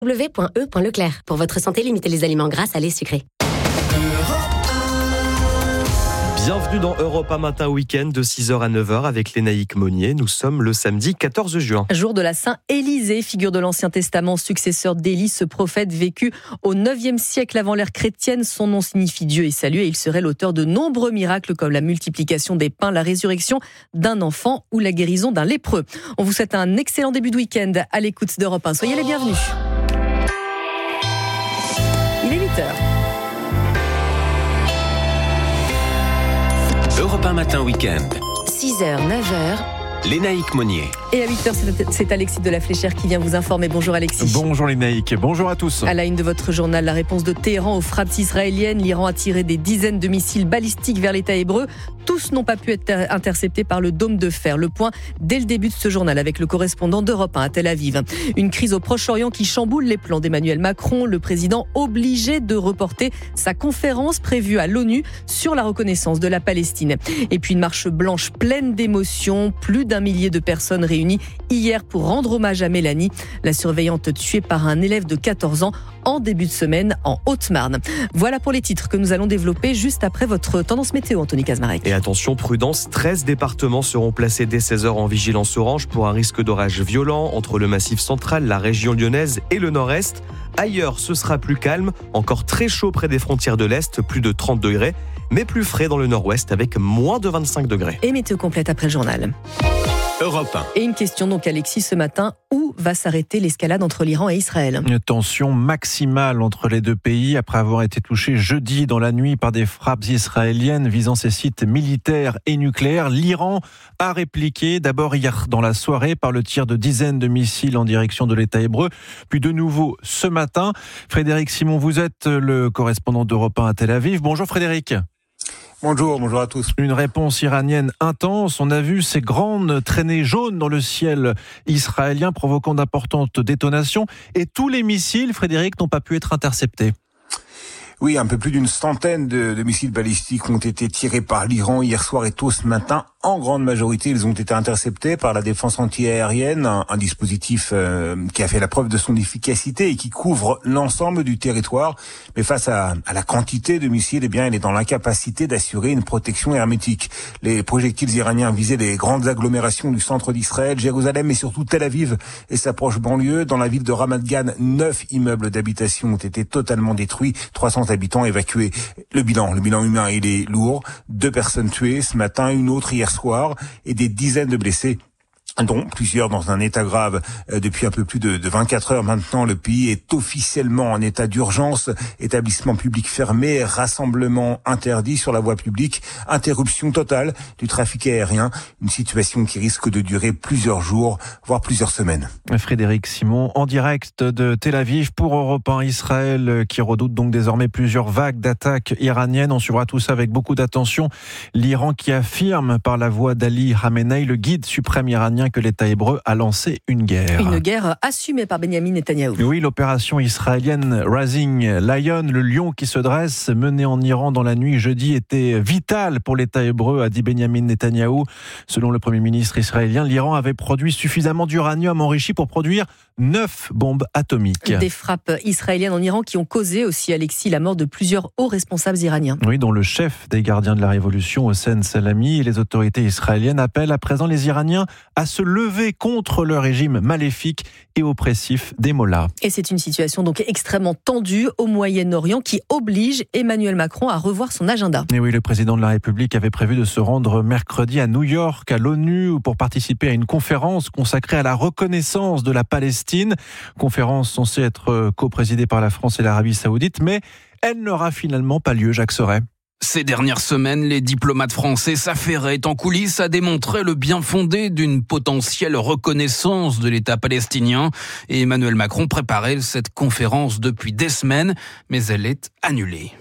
w.e.leclerc. Pour votre santé, limitez les aliments gras, salés, sucrés. Bienvenue dans Europe 1 Matin Week-end de 6h à 9h avec Lénaïque Monnier. Nous sommes le samedi 14 juin. Jour de la Saint-Élisée, figure de l'Ancien Testament, successeur d'Élie, ce prophète vécu au 9e siècle avant l'ère chrétienne. Son nom signifie Dieu est salut et il serait l'auteur de nombreux miracles comme la multiplication des pains, la résurrection d'un enfant ou la guérison d'un lépreux. On vous souhaite un excellent début de week-end à l'écoute d'Europe 1. Soyez les bienvenus. Il est 8h. Europe 1 Matin Week-end. 6h, 9h. Lénaïque Monnier. Et à 8h, c'est Alexis de la Fléchère qui vient vous informer. Bonjour Alexis. Bonjour Lénaïque, bonjour à tous. À la une de votre journal, la réponse de Téhéran aux frappes israéliennes. L'Iran a tiré des dizaines de missiles balistiques vers l'État hébreu. Tous n'ont pas pu être interceptés par le dôme de fer. Le point dès le début de ce journal avec le correspondant d'Europe 1 à Tel Aviv. Une crise au Proche-Orient qui chamboule les plans d'Emmanuel Macron. Le président obligé de reporter sa conférence prévue à l'ONU sur la reconnaissance de la Palestine. Et puis une marche blanche pleine d'émotions. Plus d'1 millier de personnes réunies hier pour rendre hommage à Mélanie, la surveillante tuée par un élève de 14 ans en début de semaine en Haute-Marne. Voilà pour les titres que nous allons développer juste après votre tendance météo, Anthony Kazmarek. Et attention, prudence, 13 départements seront placés dès 16h en vigilance orange pour un risque d'orage violent entre le Massif central, la région lyonnaise et le nord-est. Ailleurs, ce sera plus calme, encore très chaud près des frontières de l'Est, plus de 30 degrés, mais plus frais dans le nord-ouest avec moins de 25 degrés. Et météo complète après le journal. Europe 1. Et une question donc Alexis ce matin, où va s'arrêter l'escalade entre l'Iran et Israël ? Une tension maximale entre les deux pays après avoir été touchés jeudi dans la nuit par des frappes israéliennes visant ces sites militaires et nucléaires. L'Iran a répliqué d'abord hier dans la soirée par le tir de dizaines de missiles en direction de l'État hébreu, puis de nouveau ce matin. Frédéric Simon, vous êtes le correspondant d'Europe 1 à Tel Aviv. Bonjour Frédéric. Bonjour à tous. Une réponse iranienne intense. On a vu ces grandes traînées jaunes dans le ciel israélien provoquant d'importantes détonations. Et tous les missiles, Frédéric, n'ont pas pu être interceptés. Oui, un peu plus d'une centaine de missiles balistiques ont été tirés par l'Iran hier soir et tôt ce matin. En grande majorité, ils ont été interceptés par la défense antiaérienne, un dispositif qui a fait la preuve de son efficacité et qui couvre l'ensemble du territoire. Mais face à la quantité de missiles, eh bien, il est dans l'incapacité d'assurer une protection hermétique. Les projectiles iraniens visaient les grandes agglomérations du centre d'Israël, Jérusalem et surtout Tel Aviv et sa proche banlieue. Dans la ville de Ramat Gan, 9 immeubles d'habitation ont été totalement détruits, 300 habitants évacués. Le bilan humain, il est lourd. 2 personnes tuées ce matin, une autre hier soir et des dizaines de blessés, dont plusieurs dans un état grave. Depuis un peu plus de 24 heures maintenant, le pays est officiellement en état d'urgence. Établissements publics fermés, rassemblements interdits sur la voie publique, interruption totale du trafic aérien. Une situation qui risque de durer plusieurs jours, voire plusieurs semaines. Frédéric Simon, en direct de Tel Aviv pour Europe 1. Israël qui redoute donc désormais plusieurs vagues d'attaques iraniennes. On suivra tout ça avec beaucoup d'attention. L'Iran qui affirme par la voix d'Ali Khamenei, le guide suprême iranien, que l'État hébreu a lancé une guerre. Une guerre assumée par Benyamin Netanyahou. Oui, l'opération israélienne Rising Lion, le lion qui se dresse, menée en Iran dans la nuit jeudi, était vitale pour l'État hébreu, a dit Benyamin Netanyahou. Selon le Premier ministre israélien, l'Iran avait produit suffisamment d'uranium enrichi pour produire 9 bombes atomiques. Des frappes israéliennes en Iran qui ont causé aussi, Alexis, la mort de plusieurs hauts responsables iraniens. Oui, dont le chef des gardiens de la révolution, Hossein Salami, et les autorités israéliennes appellent à présent les Iraniens à se lever contre le régime maléfique et oppressif des mollahs. Et c'est une situation donc extrêmement tendue au Moyen-Orient qui oblige Emmanuel Macron à revoir son agenda. Et oui, le président de la République avait prévu de se rendre mercredi à New York, à l'ONU, pour participer à une conférence consacrée à la reconnaissance de la Palestine. Conférence censée être coprésidée par la France et l'Arabie Saoudite, mais elle n'aura finalement pas lieu, Jacques Sauret. Ces dernières semaines, les diplomates français s'affairaient en coulisses à démontrer le bien fondé d'une potentielle reconnaissance de l'État palestinien. Et Emmanuel Macron préparait cette conférence depuis des semaines, mais elle est annulée.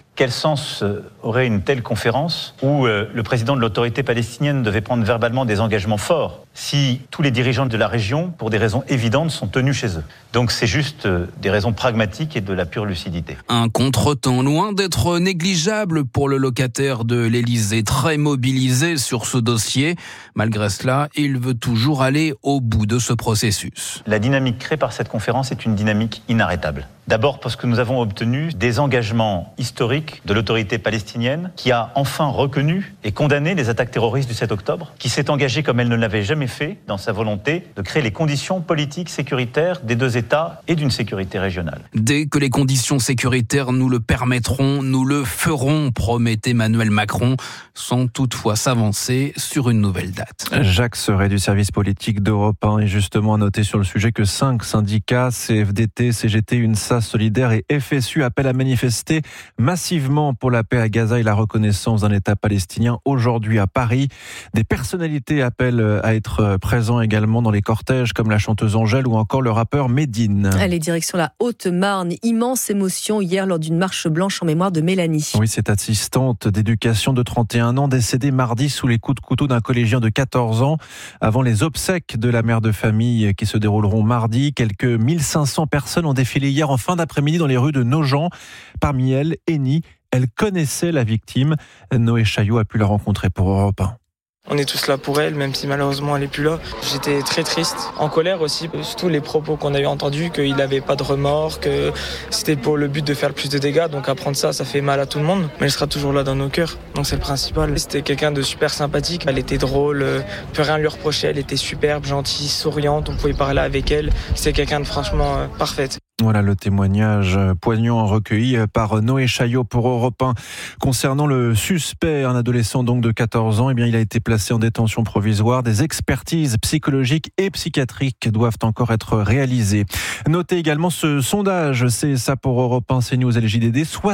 Quel sens aurait une telle conférence où le président de l'autorité palestinienne devait prendre verbalement des engagements forts si tous les dirigeants de la région, pour des raisons évidentes, sont tenus chez eux? Donc c'est juste des raisons pragmatiques et de la pure lucidité. Un contretemps loin d'être négligeable pour le locataire de l'Élysée, très mobilisé sur ce dossier. Malgré cela, il veut toujours aller au bout de ce processus. La dynamique créée par cette conférence est une dynamique inarrêtable. D'abord parce que nous avons obtenu des engagements historiques de l'autorité palestinienne qui a enfin reconnu et condamné les attaques terroristes du 7 octobre, qui s'est engagée comme elle ne l'avait jamais fait dans sa volonté de créer les conditions politiques sécuritaires des deux États et d'une sécurité régionale. Dès que les conditions sécuritaires nous le permettront, nous le ferons, promet Emmanuel Macron, sans toutefois s'avancer sur une nouvelle date. Jacques Serret du service politique d'Europe 1 est justement à noter sur le sujet que 5 syndicats, CFDT, CGT, UNSA, Solidaire et FSU appellent à manifester massivement pour la paix à Gaza et la reconnaissance d'un État palestinien aujourd'hui à Paris. Des personnalités appellent à être présents également dans les cortèges comme la chanteuse Angèle ou encore le rappeur Medine. Allez, direction la Haute-Marne. Immense émotion hier lors d'une marche blanche en mémoire de Mélanie. Oui, cette assistante d'éducation de 31 ans décédée mardi sous les coups de couteau d'un collégien de 14 ans. Avant les obsèques de la mère de famille qui se dérouleront mardi, quelques 1500 personnes ont défilé hier en fin d'après-midi dans les rues de Nogent. Parmi elles, Eni, elle connaissait la victime. Noé Chaillot a pu la rencontrer pour Europe 1. On est tous là pour elle, même si malheureusement elle n'est plus là. J'étais très triste, en colère aussi, surtout les propos qu'on a eu entendus, qu'il n'avait pas de remords, que c'était pour le but de faire le plus de dégâts. Donc apprendre ça fait mal à tout le monde, mais elle sera toujours là dans nos cœurs. Donc c'est le principal. C'était quelqu'un de super sympathique, elle était drôle, on peut rien lui reprocher, elle était superbe, gentille, souriante, on pouvait parler avec elle. C'était quelqu'un de franchement parfaite. Voilà le témoignage poignant recueilli par Noé Chaillot pour Europe 1. Concernant le suspect, un adolescent donc de 14 ans, il a été placé en détention provisoire. Des expertises psychologiques et psychiatriques doivent encore être réalisées. Notez également ce sondage, c'est ça pour Europe 1, CNews et le JDD.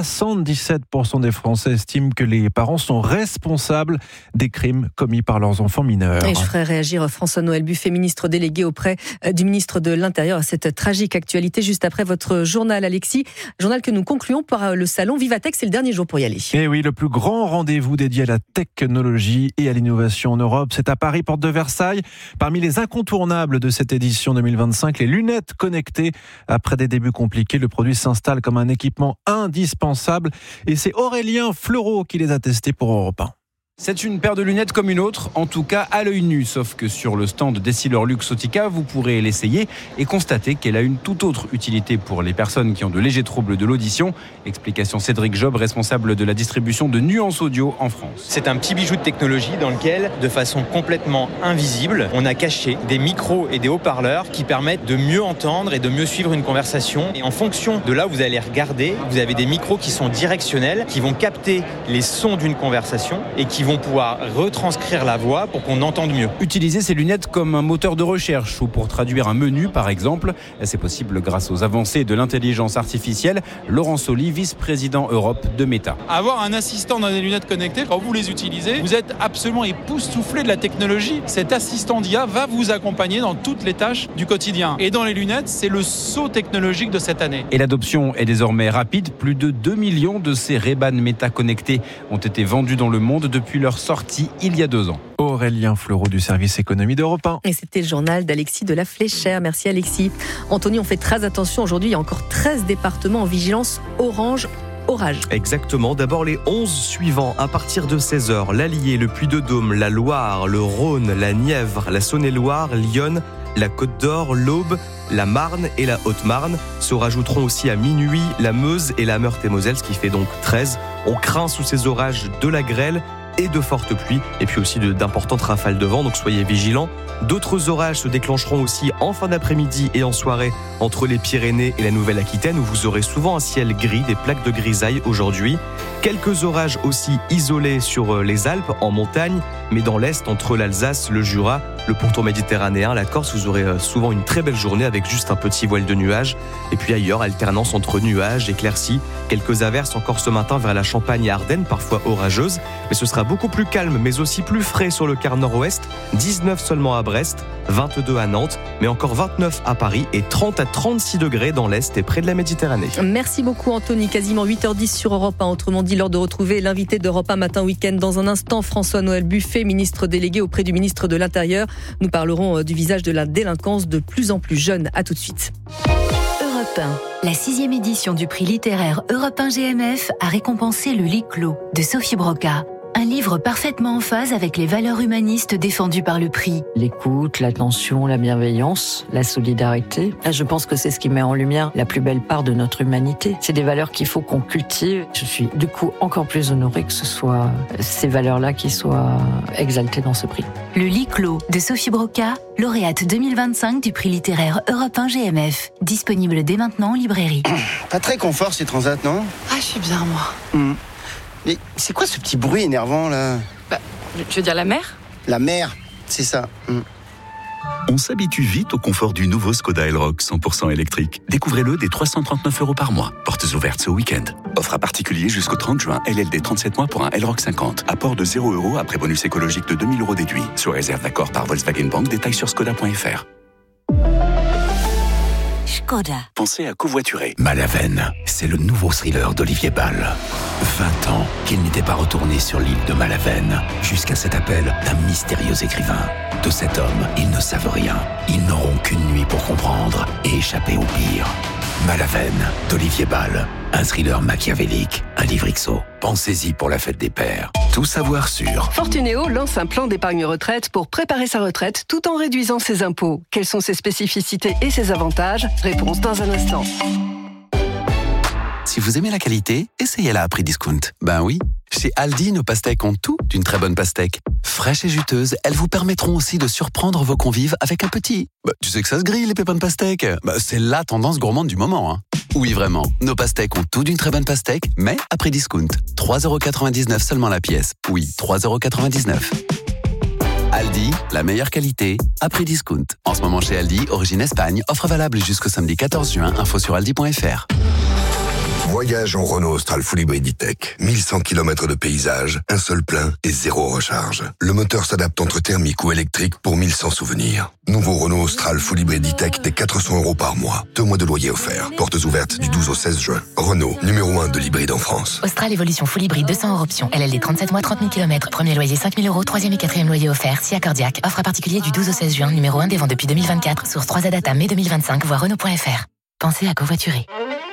77% des Français estiment que les parents sont responsables des crimes commis par leurs enfants mineurs. Et je ferai réagir François-Noël Buffet, ministre délégué auprès du ministre de l'Intérieur à cette tragique actualité juste après votre journal, Alexis. Journal que nous concluons par le salon Vivatech, c'est le dernier jour pour y aller. Et oui, le plus grand rendez-vous dédié à la technologie et à l'innovation en Europe, c'est à Paris, porte de Versailles. Parmi les incontournables de cette édition 2025, les lunettes connectées. Après des débuts compliqués, le produit s'installe comme un équipement indispensable. Et c'est Aurélien Fleureau qui les a testés pour Europe 1. C'est une paire de lunettes comme une autre, en tout cas à l'œil nu, sauf que sur le stand d'Essilor-Luxottica, vous pourrez l'essayer et constater qu'elle a une toute autre utilité pour les personnes qui ont de légers troubles de l'audition. Explication Cédric Job, responsable de la distribution de Nuance Audio en France. C'est un petit bijou de technologie dans lequel, de façon complètement invisible, on a caché des micros et des haut-parleurs qui permettent de mieux entendre et de mieux suivre une conversation. Et en fonction de là où vous allez regarder, vous avez des micros qui sont directionnels, qui vont capter les sons d'une conversation et qui vont pouvoir retranscrire la voix pour qu'on entende mieux. Utiliser ces lunettes comme un moteur de recherche ou pour traduire un menu par exemple, c'est possible grâce aux avancées de l'intelligence artificielle. Laurent Soli, vice-président Europe de Meta. Avoir un assistant dans des lunettes connectées, quand vous les utilisez, vous êtes absolument époustouflé de la technologie. Cet assistant d'IA va vous accompagner dans toutes les tâches du quotidien. Et dans les lunettes, c'est le saut technologique de cette année. Et l'adoption est désormais rapide. Plus de 2 millions de ces Ray-Ban Meta connectés ont été vendus dans le monde depuis leur sortie il y a 2 ans. Aurélien Fleureau du service économie d'Europe 1. Et c'était le journal d'Alexis de la Fléchère. Merci Alexis. Anthony, on fait très attention aujourd'hui. Il y a encore 13 départements en vigilance orange. Orage. Exactement. D'abord les 11 suivants à partir de 16h. L'Allier, le Puy-de-Dôme, la Loire, le Rhône, la Nièvre, la Saône-et-Loire, Lyon, la Côte d'Or, l'Aube, la Marne et la Haute-Marne. Se rajouteront aussi à minuit la Meuse et la Meurthe-et-Moselle, ce qui fait donc 13. On craint sous ces orages de la grêle et de fortes pluies, et puis aussi d'importantes rafales de vent, donc soyez vigilants. D'autres orages se déclencheront aussi en fin d'après-midi et en soirée entre les Pyrénées et la Nouvelle-Aquitaine, où vous aurez souvent un ciel gris, des plaques de grisaille aujourd'hui. Quelques orages aussi isolés sur les Alpes, en montagne, mais dans l'Est, entre l'Alsace, le Jura Le pourtour méditerranéen, la Corse, vous aurez souvent une très belle journée avec juste un petit voile de nuages. Et puis ailleurs, alternance entre nuages, éclaircies. Quelques averses encore ce matin vers la Champagne et Ardennes, parfois orageuses. Mais ce sera beaucoup plus calme, mais aussi plus frais sur le quart nord-ouest. 19 seulement à Brest, 22 à Nantes, mais encore 29 à Paris et 30 à 36 degrés dans l'Est et près de la Méditerranée. Merci beaucoup Anthony, quasiment 8h10 sur Europe 1. Autrement dit, l'heure de retrouver l'invité d'Europe 1 Matin Week-end. Dans un instant, François-Noël Buffet, ministre délégué auprès du ministre de l'Intérieur. Nous parlerons du visage de la délinquance de plus en plus jeune. À tout de suite. Europe 1. La 6e édition du prix littéraire Europe 1 GMF a récompensé Le Lit clos de Sophie Broca. Un livre parfaitement en phase avec les valeurs humanistes défendues par le prix. L'écoute, l'attention, la bienveillance, la solidarité. Je pense que c'est ce qui met en lumière la plus belle part de notre humanité. C'est des valeurs qu'il faut qu'on cultive. Je suis du coup encore plus honorée que ce soit ces valeurs-là qui soient exaltées dans ce prix. Le Lit clos de Sophie Broca, lauréate 2025 du prix littéraire Europe 1 GMF. Disponible dès maintenant en librairie. Pas très confort ces transats, non ? Ah, je suis bien, moi. Mais c'est quoi ce petit bruit énervant, là ? Tu veux dire la mer ? La mer, c'est ça. On s'habitue vite au confort du nouveau Skoda Elroq 100% électrique. Découvrez-le dès 339 € par mois. Portes ouvertes ce week-end. Offre à particulier jusqu'au 30 juin. LLD 37 mois pour un Elroq 50. Apport de 0 € après bonus écologique de 2000 € déduit. Sous réserve d'accord par Volkswagen Bank. Détails sur skoda.fr. Skoda. Pensez à covoiturer. Malavenne, c'est le nouveau thriller d'Olivier Ball. 20 ans qu'il n'était pas retourné sur l'île de Malavenne, jusqu'à cet appel d'un mystérieux écrivain. De cet homme, ils ne savent rien. Ils n'auront qu'une nuit pour comprendre et échapper au pire. Malavenne, d'Olivier Ball. Un thriller machiavélique, un livre XO. Pensez-y pour la fête des pères. Tout savoir sur. Fortunéo lance un plan d'épargne retraite pour préparer sa retraite tout en réduisant ses impôts. Quelles sont ses spécificités et ses avantages ? Réponse dans un instant. Si vous aimez la qualité, essayez-la à prix discount. Ben oui, chez Aldi, nos pastèques ont tout d'une très bonne pastèque. Fraîches et juteuses, elles vous permettront aussi de surprendre vos convives avec un petit. Tu sais que ça se grille, les pépins de pastèque. C'est la tendance gourmande du moment, hein. Oui, vraiment, nos pastèques ont tout d'une très bonne pastèque, mais à prix discount. 3,99 € seulement la pièce. Oui, 3,99 €. Aldi, la meilleure qualité, à prix discount. En ce moment chez Aldi, origine Espagne, offre valable jusqu'au samedi 14 juin, info sur aldi.fr. Voyage en Renault Austral Full Hybrid E-Tech. 1100 km de paysage, un seul plein et 0 recharge. Le moteur s'adapte entre thermique ou électrique pour 1100 souvenirs. Nouveau Renault Austral Full Hybrid E-Tech dès 400 € par mois. 2 mois de loyer offerts. Portes ouvertes du 12 au 16 juin. Renault, numéro 1 de l'hybride en France. Austral Evolution Full Hybrid 200 € option. LLD 37 mois, 30 000 km. Premier loyer 5 000 €. Troisième et quatrième loyer offert. Si accordiaque. Offre à particulier du 12 au 16 juin. Numéro 1 des ventes depuis 2024. Source 3 Data mai 2025. Voir Renault.fr. Pensez à covoiturer.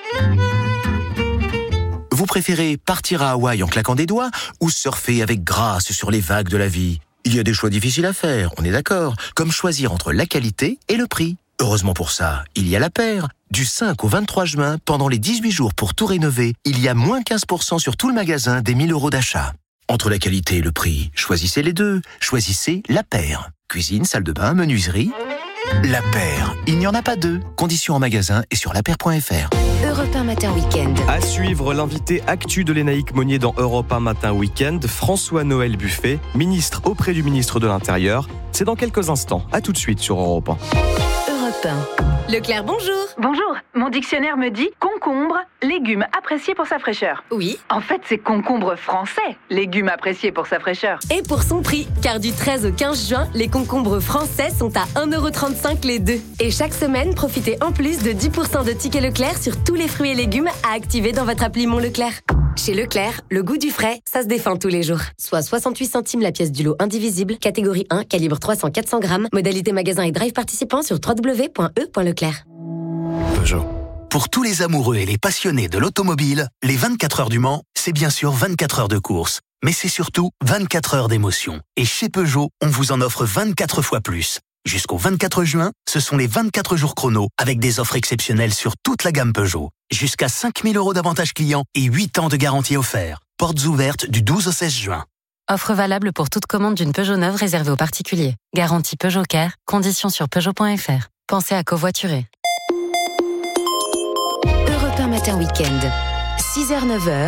Vous préférez partir à Hawaï en claquant des doigts ou surfer avec grâce sur les vagues de la vie ? Il y a des choix difficiles à faire, on est d'accord, comme choisir entre la qualité et le prix. Heureusement pour ça, il y a La Paire. Du 5 au 23 juin, pendant les 18 jours pour tout rénover, il y a moins 15% sur tout le magasin des 1000 € d'achat. Entre la qualité et le prix, choisissez les deux. Choisissez La Paire. Cuisine, salle de bain, menuiserie. La Paire, il n'y en a pas deux. Conditions en magasin et sur lapaire.fr. Europe 1 Matin Week-end. À suivre, l'invité actu de Lénaïque Monnier dans Europe 1 Matin Week-end, François-Noël Buffet, ministre auprès du ministre de l'Intérieur. C'est dans quelques instants. À tout de suite sur Europe 1. Europe 1. Leclerc, bonjour. Bonjour. Mon dictionnaire me dit concombre, légume apprécié pour sa fraîcheur. Oui. En fait, c'est concombre français, légume apprécié pour sa fraîcheur. Et pour son prix, car du 13 au 15 juin, les concombres français sont à 1,35 € les deux. Et chaque semaine, profitez en plus de 10% de tickets Leclerc sur tous les fruits et légumes à activer dans votre appli Mon Leclerc. Chez Leclerc, le goût du frais, ça se défend tous les jours. Soit 68 centimes la pièce du lot indivisible, catégorie 1, calibre 300-400 grammes, modalité magasin et drive participant sur www.e.leclerc. Peugeot. Pour tous les amoureux et les passionnés de l'automobile, les 24 heures du Mans, c'est bien sûr 24 heures de course. Mais c'est surtout 24 heures d'émotion. Et chez Peugeot, on vous en offre 24 fois plus. Jusqu'au 24 juin, ce sont les 24 jours chrono, avec des offres exceptionnelles sur toute la gamme Peugeot. Jusqu'à 5 000 € d'avantages clients et 8 ans de garantie offert. Portes ouvertes du 12 au 16 juin. Offre valable pour toute commande d'une Peugeot neuve réservée aux particuliers. Garantie Peugeot Care. Conditions sur Peugeot.fr. Pensez à covoiturer. Europe 1 Matin Week-end. 6h-9h.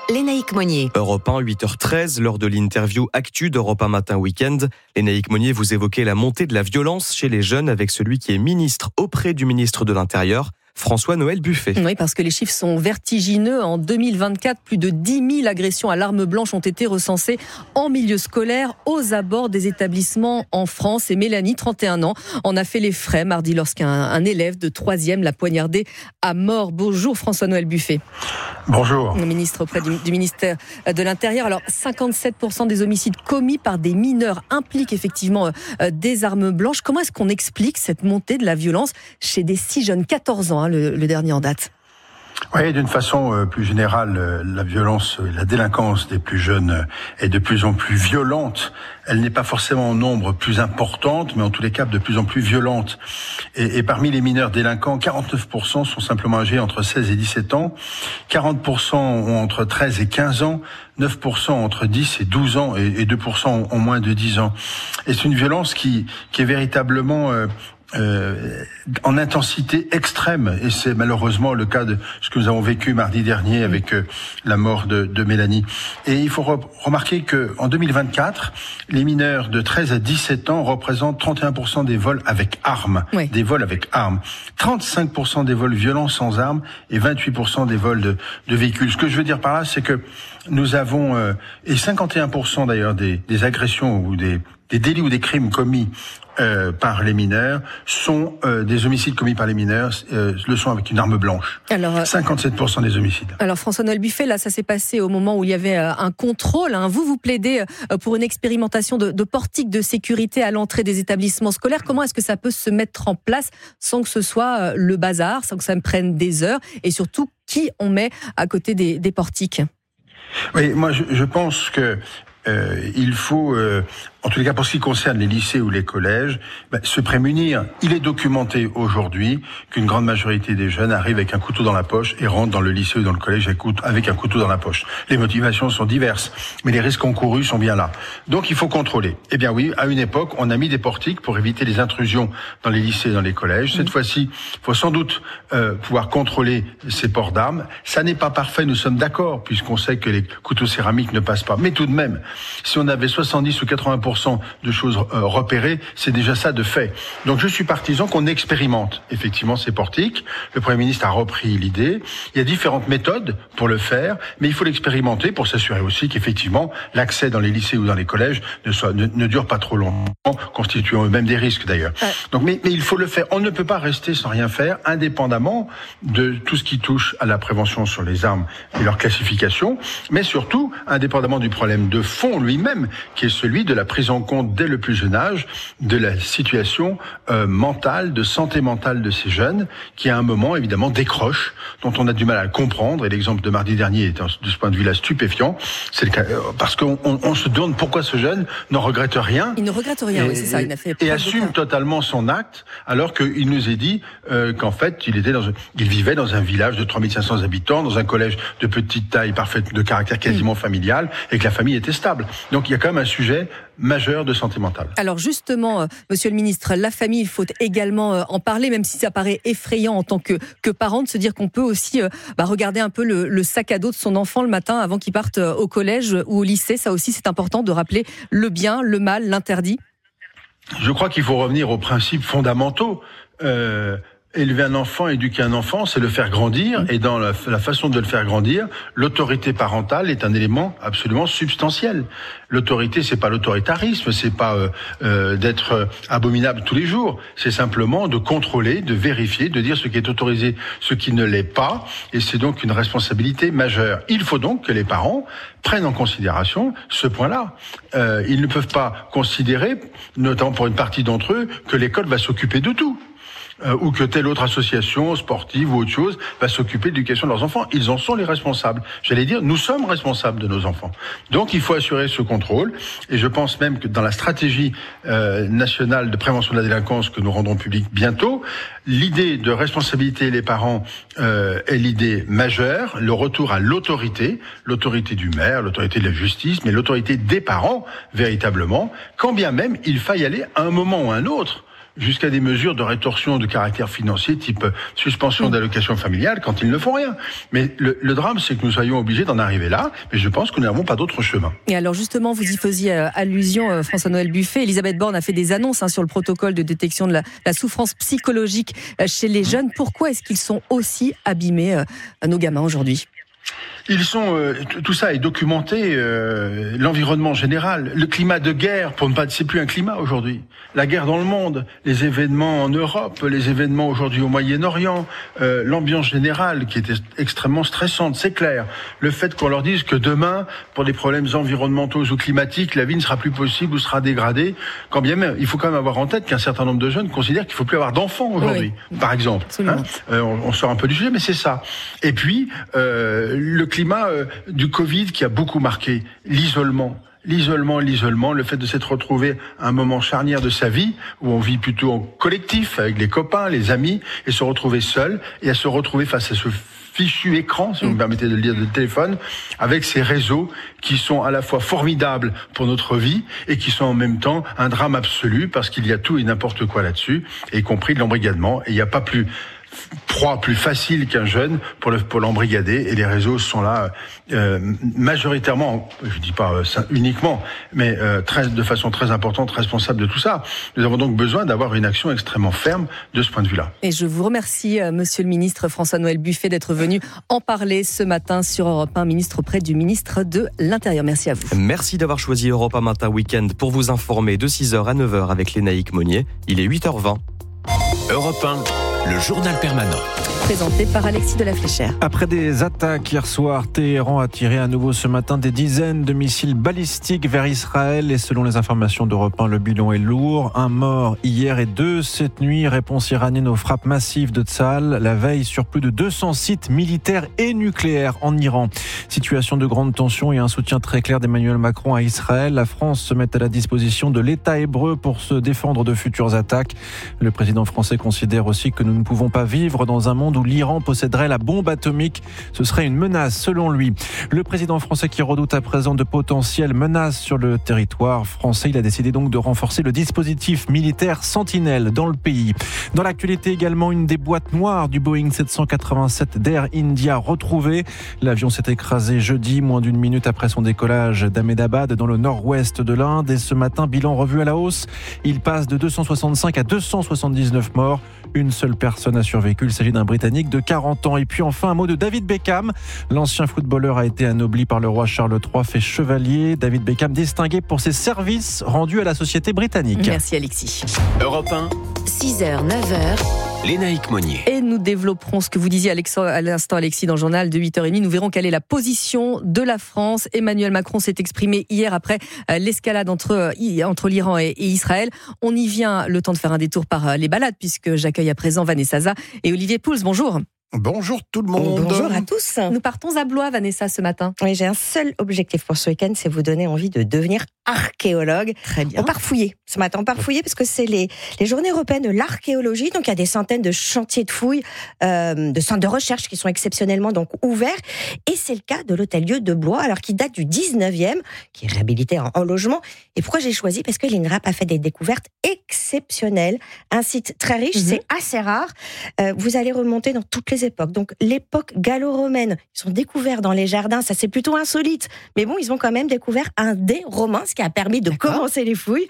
Lénaïque Monnier. Europe 1, 8h13, lors de l'interview Actu d'Europe 1 Matin Week-end. Lénaïque Monnier, vous évoquez la montée de la violence chez les jeunes avec celui qui est ministre auprès du ministre de l'Intérieur, François-Noël Buffet. Oui, parce que les chiffres sont vertigineux. En 2024, plus de 10 000 agressions à l'arme blanche ont été recensées en milieu scolaire aux abords des établissements en France. Et Mélanie, 31 ans, en a fait les frais mardi lorsqu'un élève de 3e l'a poignardé à mort. Bonjour François-Noël Buffet. Bonjour. Le ministre auprès du ministère de l'Intérieur. Alors, 57% des homicides commis par des mineurs impliquent effectivement des armes blanches. Comment est-ce qu'on explique cette montée de la violence chez des si jeunes, 14 ans, le dernier en date? Oui, d'une façon plus générale, la violence, la délinquance des plus jeunes est de plus en plus violente. Elle n'est pas forcément en nombre plus importante, mais en tous les cas de plus en plus violente. Et parmi les mineurs délinquants, 49% sont simplement âgés entre 16 et 17 ans, 40% ont entre 13 et 15 ans, 9% entre 10 et 12 ans, et 2% ont moins de 10 ans. Et c'est une violence qui est véritablement en intensité extrême, et c'est malheureusement le cas de ce que nous avons vécu mardi dernier avec la mort de Mélanie. Et il faut remarquer que en 2024, les mineurs de 13 à 17 ans représentent 31% des vols avec armes, des vols avec armes, 35% des vols violents sans armes et 28% des vols de véhicules. Ce que je veux dire par là, c'est que nous avons et 51% d'ailleurs des agressions ou des délits ou des crimes commis par les mineurs sont des homicides commis par les mineurs le sont avec une arme blanche. Alors, 57% des homicides. Alors François-Noël Buffet, là ça s'est passé au moment où il y avait un contrôle. Vous plaidez pour une expérimentation de portiques de sécurité à l'entrée des établissements scolaires. Comment est-ce que ça peut se mettre en place sans que ce soit le bazar, sans que ça me prenne des heures, et surtout qui on met à côté des portiques? Oui, moi je pense que il faut, en tous les cas pour ce qui concerne les lycées ou les collèges, se prémunir. Il est documenté aujourd'hui qu'une grande majorité des jeunes arrivent avec un couteau dans la poche et rentrent dans le lycée ou dans le collège avec un couteau dans la poche. Les motivations sont diverses, mais les risques encourus sont bien là. Donc il faut contrôler. Eh bien oui, à une époque, on a mis des portiques pour éviter les intrusions dans les lycées et dans les collèges. Cette fois-ci, il faut sans doute pouvoir contrôler ces ports d'armes. Ça n'est pas parfait, nous sommes d'accord, puisqu'on sait que les couteaux céramiques ne passent pas. Mais tout de même, si on avait 70 ou 80% de choses repérées, c'est déjà ça de fait. Donc je suis partisan qu'on expérimente effectivement ces portiques. Le Premier ministre a repris l'idée. Il y a différentes méthodes pour le faire, mais il faut l'expérimenter pour s'assurer aussi qu'effectivement l'accès dans les lycées ou dans les collèges ne dure pas trop longtemps, constituant eux-mêmes des risques d'ailleurs. Donc, mais il faut le faire. On ne peut pas rester sans rien faire, indépendamment de tout ce qui touche à la prévention sur les armes et leur classification, mais surtout indépendamment du problème de fond lui-même, qui est celui de la prise en compte dès le plus jeune âge de la situation mentale, de santé mentale de ces jeunes, qui à un moment évidemment décrochent, dont on a du mal à comprendre. Et l'exemple de mardi dernier est de ce point de vue-là stupéfiant. C'est le cas, parce qu'on se demande pourquoi ce jeune n'en regrette rien. Il ne regrette rien, oui, c'est ça. Il a fait et assume totalement son acte, alors qu'il nous est dit qu'en fait il vivait dans un village de 3500 habitants, dans un collège de petite taille, parfaite, de caractère quasiment familial, et que la famille était stable. Donc il y a quand même un sujet majeur de santé mentale. Alors justement, monsieur le ministre, la famille, il faut également en parler, même si ça paraît effrayant en tant que parent, de se dire qu'on peut aussi regarder un peu le sac à dos de son enfant le matin avant qu'il parte au collège ou au lycée. Ça aussi, c'est important de rappeler le bien, le mal, l'interdit. Je crois qu'il faut revenir aux principes fondamentaux. Élever un enfant, éduquer un enfant, c'est le faire grandir. Et dans la façon de le faire grandir, l'autorité parentale est un élément absolument substantiel. L'autorité, c'est pas l'autoritarisme, c'est pas d'être abominable tous les jours. C'est simplement de contrôler, de vérifier, de dire ce qui est autorisé, ce qui ne l'est pas. Et c'est donc une responsabilité majeure. Il faut donc que les parents prennent en considération ce point-là. Ils ne peuvent pas considérer, notamment pour une partie d'entre eux, que l'école va s'occuper de tout. Ou que telle autre association sportive ou autre chose va s'occuper de l'éducation de leurs enfants. Ils en sont les responsables. J'allais dire, nous sommes responsables de nos enfants. Donc il faut assurer ce contrôle. Et je pense même que dans la stratégie nationale de prévention de la délinquance que nous rendrons publique bientôt, l'idée de responsabiliser les parents est l'idée majeure. Le retour à l'autorité du maire, l'autorité de la justice, mais l'autorité des parents, véritablement, quand bien même il faille aller à un moment ou à un autre jusqu'à des mesures de rétorsion de caractère financier, type suspension d'allocation familiale, quand ils ne font rien. Mais le drame, c'est que nous soyons obligés d'en arriver là, mais je pense que nous n'avons pas d'autre chemin. Et alors justement, vous y faisiez allusion, François-Noël Buffet. Elisabeth Borne a fait des annonces sur le protocole de détection de la souffrance psychologique chez les jeunes. Pourquoi est-ce qu'ils sont aussi abîmés, nos gamins, aujourd'hui ? Ils sont, tout ça est documenté, l'environnement général, le climat de guerre, c'est plus un climat aujourd'hui. La guerre dans le monde, les événements en Europe, les événements aujourd'hui au Moyen-Orient, l'ambiance générale qui était extrêmement stressante, c'est clair. Le fait qu'on leur dise que demain, pour des problèmes environnementaux ou climatiques, la vie ne sera plus possible ou sera dégradée, quand bien même, il faut quand même avoir en tête qu'un certain nombre de jeunes considèrent qu'il faut plus avoir d'enfants aujourd'hui, par exemple. On sort un peu du sujet, mais c'est ça. Et puis, le climat du Covid qui a beaucoup marqué l'isolement, le fait de s'être retrouvé à un moment charnière de sa vie où on vit plutôt en collectif avec les copains, les amis, et se retrouver seul et à se retrouver face à ce fichu écran, si vous me permettez de le dire, de téléphone, avec ces réseaux qui sont à la fois formidables pour notre vie et qui sont en même temps un drame absolu parce qu'il y a tout et n'importe quoi là-dessus, y compris de l'embrigadement, et il n'y a pas plus facile qu'un jeune pour l'embrigader, et les réseaux sont là majoritairement, je dis pas uniquement, mais de façon très importante, responsable de tout ça. Nous avons donc besoin d'avoir une action extrêmement ferme de ce point de vue-là. Et je vous remercie, Monsieur le Ministre François-Noël Buffet, d'être venu en parler ce matin sur Europe 1, ministre auprès du ministre de l'Intérieur. Merci à vous. Merci d'avoir choisi Europe 1 Matin Week-end pour vous informer de 6h à 9h avec Lénaïque Monnier. Il est 8h20. Europe 1, le journal permanent. Présenté par Alexis de la Fléchère. Après des attaques hier soir, Téhéran a tiré à nouveau ce matin des dizaines de missiles balistiques vers Israël. Et selon les informations d'Europe 1, le bilan est lourd. 1 mort hier et 2 cette nuit. Réponse iranienne aux frappes massives de Tsahal la veille sur plus de 200 sites militaires et nucléaires en Iran. Situation de grande tension et un soutien très clair d'Emmanuel Macron à Israël. La France se met à la disposition de l'État hébreu pour se défendre de futures attaques. Le président français considère aussi que nous ne pouvons pas vivre dans un monde où l'Iran posséderait la bombe atomique. Ce serait une menace selon lui. Le président français qui redoute à présent de potentielles menaces sur le territoire français, il a décidé donc de renforcer le dispositif militaire Sentinelle dans le pays. Dans l'actualité également, une des boîtes noires du Boeing 787 d'Air India retrouvée. L'avion s'est écrasé jeudi, moins d'une minute après son décollage d'Ahmedabad dans le nord-ouest de l'Inde. Et ce matin, bilan revu à la hausse. Il passe de 265 à 279 morts. Une seule personne a survécu. Il s'agit d'un Britannique de 40 ans. Et puis enfin, un mot de David Beckham. L'ancien footballeur a été anobli par le roi Charles III, fait chevalier. David Beckham distingué pour ses services rendus à la société britannique. Merci Alexis. Europe 1, 6h, 9h. Lénaïque Monnier. Et nous développerons ce que vous disiez à l'instant, Alexis, dans le journal de 8h30. Nous verrons quelle est la position de la France. Emmanuel Macron s'est exprimé hier après l'escalade entre l'Iran et Israël. On y vient, le temps de faire un détour par les balades, puisque j'accueille à présent Vanessa Zaza et Olivier Pouls. Bonjour. Bonjour tout le monde. Bonjour à tous. Nous partons à Blois, Vanessa, ce matin. Oui, j'ai un seul objectif pour ce week-end, c'est vous donner envie de devenir archéologue. Très bien. On part fouiller. Ce matin, on part fouiller parce que c'est les journées européennes de l'archéologie. Donc, il y a des centaines de chantiers de fouilles, de centres de recherche qui sont exceptionnellement donc ouverts. Et c'est le cas de l'Hôtel-Dieu de Blois, alors qui date du 19e, qui est réhabilité en logement. Et pourquoi j'ai choisi ? Parce que l'INRAP a fait des découvertes exceptionnelles. Un site très riche, c'est assez rare. Vous allez remonter dans toutes les époques. Donc, l'époque gallo-romaine, ils sont découverts dans les jardins, ça c'est plutôt insolite. Mais bon, ils ont quand même découvert un dé romain, ce qui a permis de commencer les fouilles.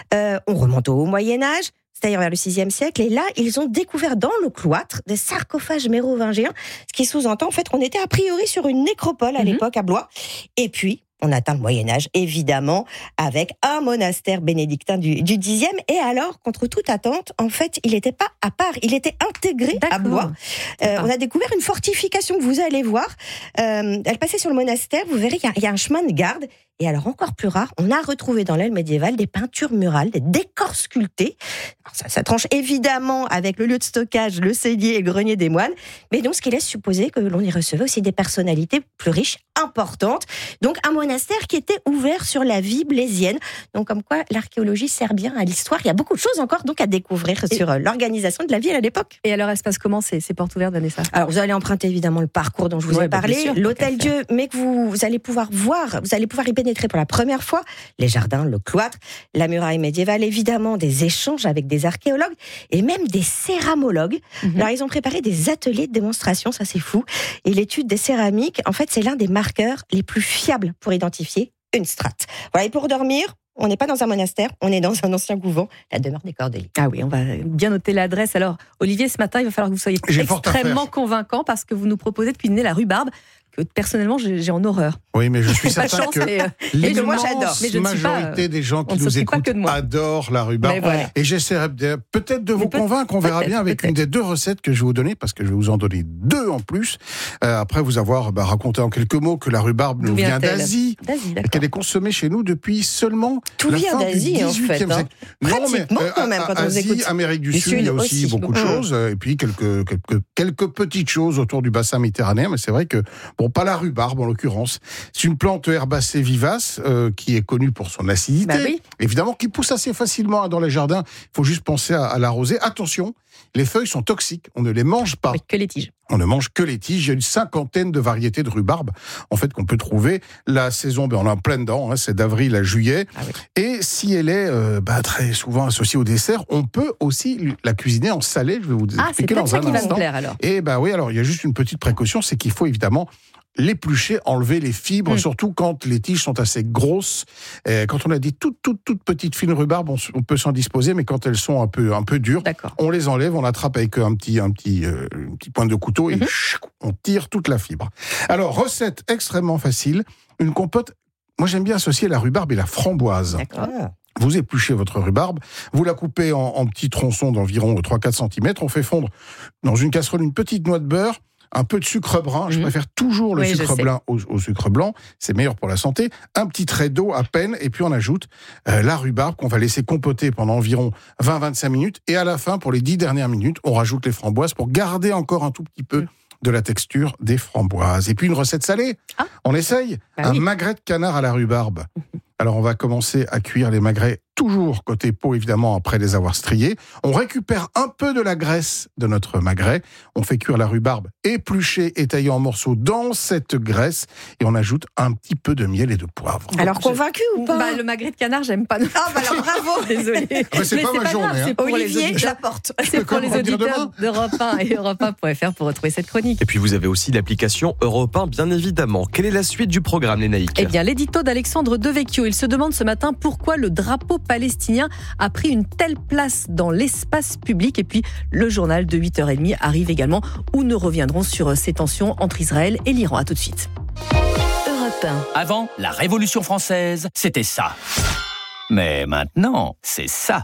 On remonte au Moyen-Âge, c'est-à-dire vers le 6e siècle, et là, ils ont découvert dans le cloître des sarcophages mérovingiens, ce qui sous-entend en fait qu'on était a priori sur une nécropole à l'époque à Blois. Et puis, on atteint le Moyen-Âge, évidemment, avec un monastère bénédictin du 10e. Et alors, contre toute attente, en fait, il n'était pas à part, il était intégré à Blois. On a découvert une fortification que vous allez voir. Elle passait sur le monastère, vous verrez qu'il y a un chemin de garde. Et alors, encore plus rare, on a retrouvé dans l'aile médiévale des peintures murales, des décors sculptés. Alors ça tranche évidemment avec le lieu de stockage, le cellier et le grenier des moines. Mais donc, ce qui laisse supposer que l'on y recevait aussi des personnalités plus riches, importantes. Donc, un monastère qui était ouvert sur la vie blésienne. Donc, comme quoi, l'archéologie sert bien à l'histoire. Il y a beaucoup de choses encore donc à découvrir sur l'organisation de la ville à l'époque. Et alors, elle se passe comment ces portes ouvertes, Vanessa ? Alors, vous allez emprunter évidemment le parcours dont je vous ai parlé, l'Hôtel-Dieu, mais que vous allez pouvoir voir, vous allez pouvoir y bénéficier pénétrer pour la première fois, les jardins, le cloître, la muraille médiévale, évidemment des échanges avec des archéologues et même des céramologues. Alors ils ont préparé des ateliers de démonstration, ça c'est fou. Et l'étude des céramiques, en fait c'est l'un des marqueurs les plus fiables pour identifier une strate. Voilà, et pour dormir, on n'est pas dans un monastère, on est dans un ancien couvent, la demeure des Cordeliers. Ah oui, on va bien noter l'adresse. Alors, Olivier, ce matin, il va falloir que vous soyez extrêmement convaincant parce que vous nous proposez de cuisiner la rhubarbe que personnellement, j'ai en horreur. Oui, mais je suis Pas de certain chance, que l'immense majorité des gens qui nous écoutent adorent la rhubarbe. Voilà. Et j'essaierai peut-être de vous convaincre, on verra bien avec une des 2 recettes que je vais vous donner, parce que je vais vous en donner 2 en plus. Après vous avoir raconté en quelques mots que la rhubarbe nous vient d'Asie, et qu'elle est consommée chez nous depuis seulement tout vient d'Asie, en fait. Non, mais quand même, quand Asie, on vous écoute. Amérique du Sud, il y a aussi beaucoup de choses, et puis quelques petites choses autour du bassin méditerranéen, mais c'est vrai que, bon, pas la rhubarbe en l'occurrence, c'est une plante herbacée vivace qui est connue pour son acidité, évidemment, qui pousse assez facilement dans les jardins. Il faut juste penser à l'arroser. Attention, les feuilles sont toxiques, on ne les mange pas. Oui, que les tiges. On ne mange que les tiges. Il y a une 50aine de variétés de rhubarbe, en fait, qu'on peut trouver. La saison, on est en plein dedans, c'est d'avril à juillet. Et si elle est très souvent associée au dessert, on peut aussi la cuisiner en salé. Je vais vous expliquer dans un instant. Ah, c'est ça qui va me plaire, alors. Et oui, alors il y a juste une petite précaution, c'est qu'il faut évidemment l'éplucher, enlever les fibres, surtout quand les tiges sont assez grosses. Quand on a des toutes petites fines rhubarbes, on peut s'en disposer, mais quand elles sont un peu dures, on les enlève, on l'attrape avec un petit point de couteau et on tire toute la fibre. Alors, recette extrêmement facile, une compote. Moi, j'aime bien associer la rhubarbe et la framboise. D'accord. Vous épluchez votre rhubarbe, vous la coupez en petits tronçons d'environ 3-4 cm, on fait fondre dans une casserole une petite noix de beurre, un peu de sucre brun, je préfère toujours le sucre blanc au sucre blanc, c'est meilleur pour la santé, un petit trait d'eau à peine, et puis on ajoute la rhubarbe qu'on va laisser compoter pendant environ 20-25 minutes, et à la fin, pour les 10 dernières minutes, on rajoute les framboises pour garder encore un tout petit peu de la texture des framboises. Et puis une recette salée, on essaye, un magret de canard à la rhubarbe. Alors on va commencer à cuire les magrets, toujours côté peau évidemment, après les avoir striés. On récupère un peu de la graisse de notre magret, on fait cuire la rhubarbe épluchée et taillée en morceaux dans cette graisse, et on ajoute un petit peu de miel et de poivre. Alors convaincu ou pas? Le magret de canard, j'aime pas. Alors bravo. Désolée. C'est pas ma journée. C'est pour Olivier, les j'apporte. C'est pour les auditeurs d'Europe 1 et Europe1.fr pour retrouver cette chronique. Et puis vous avez aussi l'application Europe 1, bien évidemment. Quelle est la suite du programme, Lénaïque? Eh bien, l'édito d'Alexandre Devecchio. Il se demande ce matin pourquoi le drapeau palestinien a pris une telle place dans l'espace public. Et puis, le journal de 8h30 arrive également, où nous reviendrons sur ces tensions entre Israël et l'Iran. À tout de suite. Europe 1. Avant, la Révolution française, c'était ça. Mais maintenant, c'est ça.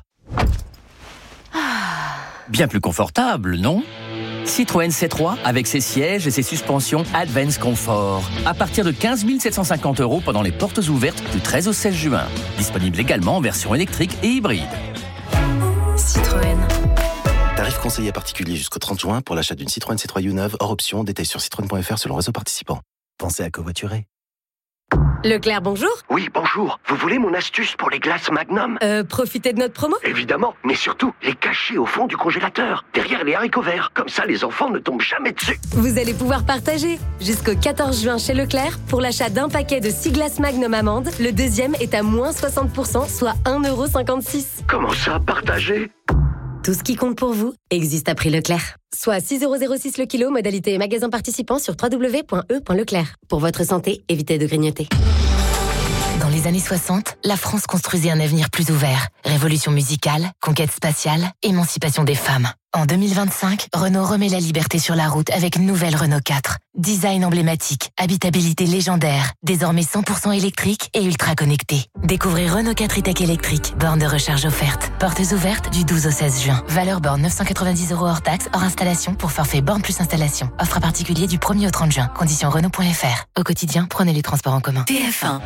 Bien plus confortable, non ? Citroën C3 avec ses sièges et ses suspensions Advance Comfort. À partir de 15 750 € pendant les portes ouvertes du 13 au 16 juin. Disponible également en version électrique et hybride. Citroën. Tarif conseillé à particulier jusqu'au 30 juin pour l'achat d'une Citroën C3 U9 hors option. Détail sur citroën.fr selon réseau participant. Pensez à covoiturer. Leclerc, bonjour. Oui, bonjour. Vous voulez mon astuce pour les glaces Magnum? Profitez de notre promo? Évidemment, mais surtout, les cacher au fond du congélateur, derrière les haricots verts. Comme ça, les enfants ne tombent jamais dessus. Vous allez pouvoir partager. Jusqu'au 14 juin chez Leclerc, pour l'achat d'un paquet de 6 glaces Magnum amandes, le deuxième est à moins 60%, soit 1,56 €. Comment ça, partager? Tout ce qui compte pour vous existe à prix Leclerc. Soit 6,06 € le kilo, modalité et magasin participant sur www.e.leclerc. Pour votre santé, évitez de grignoter. Dans les années 60, la France construisait un avenir plus ouvert. Révolution musicale, conquête spatiale, émancipation des femmes. En 2025, Renault remet la liberté sur la route avec une nouvelle Renault 4. Design emblématique, habitabilité légendaire, désormais 100% électrique et ultra connecté. Découvrez Renault 4 e-Tech électrique, borne de recharge offerte. Portes ouvertes du 12 au 16 juin. Valeur borne 990 € hors taxe, hors installation pour forfait borne plus installation. Offre à particulier du 1er au 30 juin. Conditions Renault.fr. Au quotidien, prenez les transports en commun. TF1.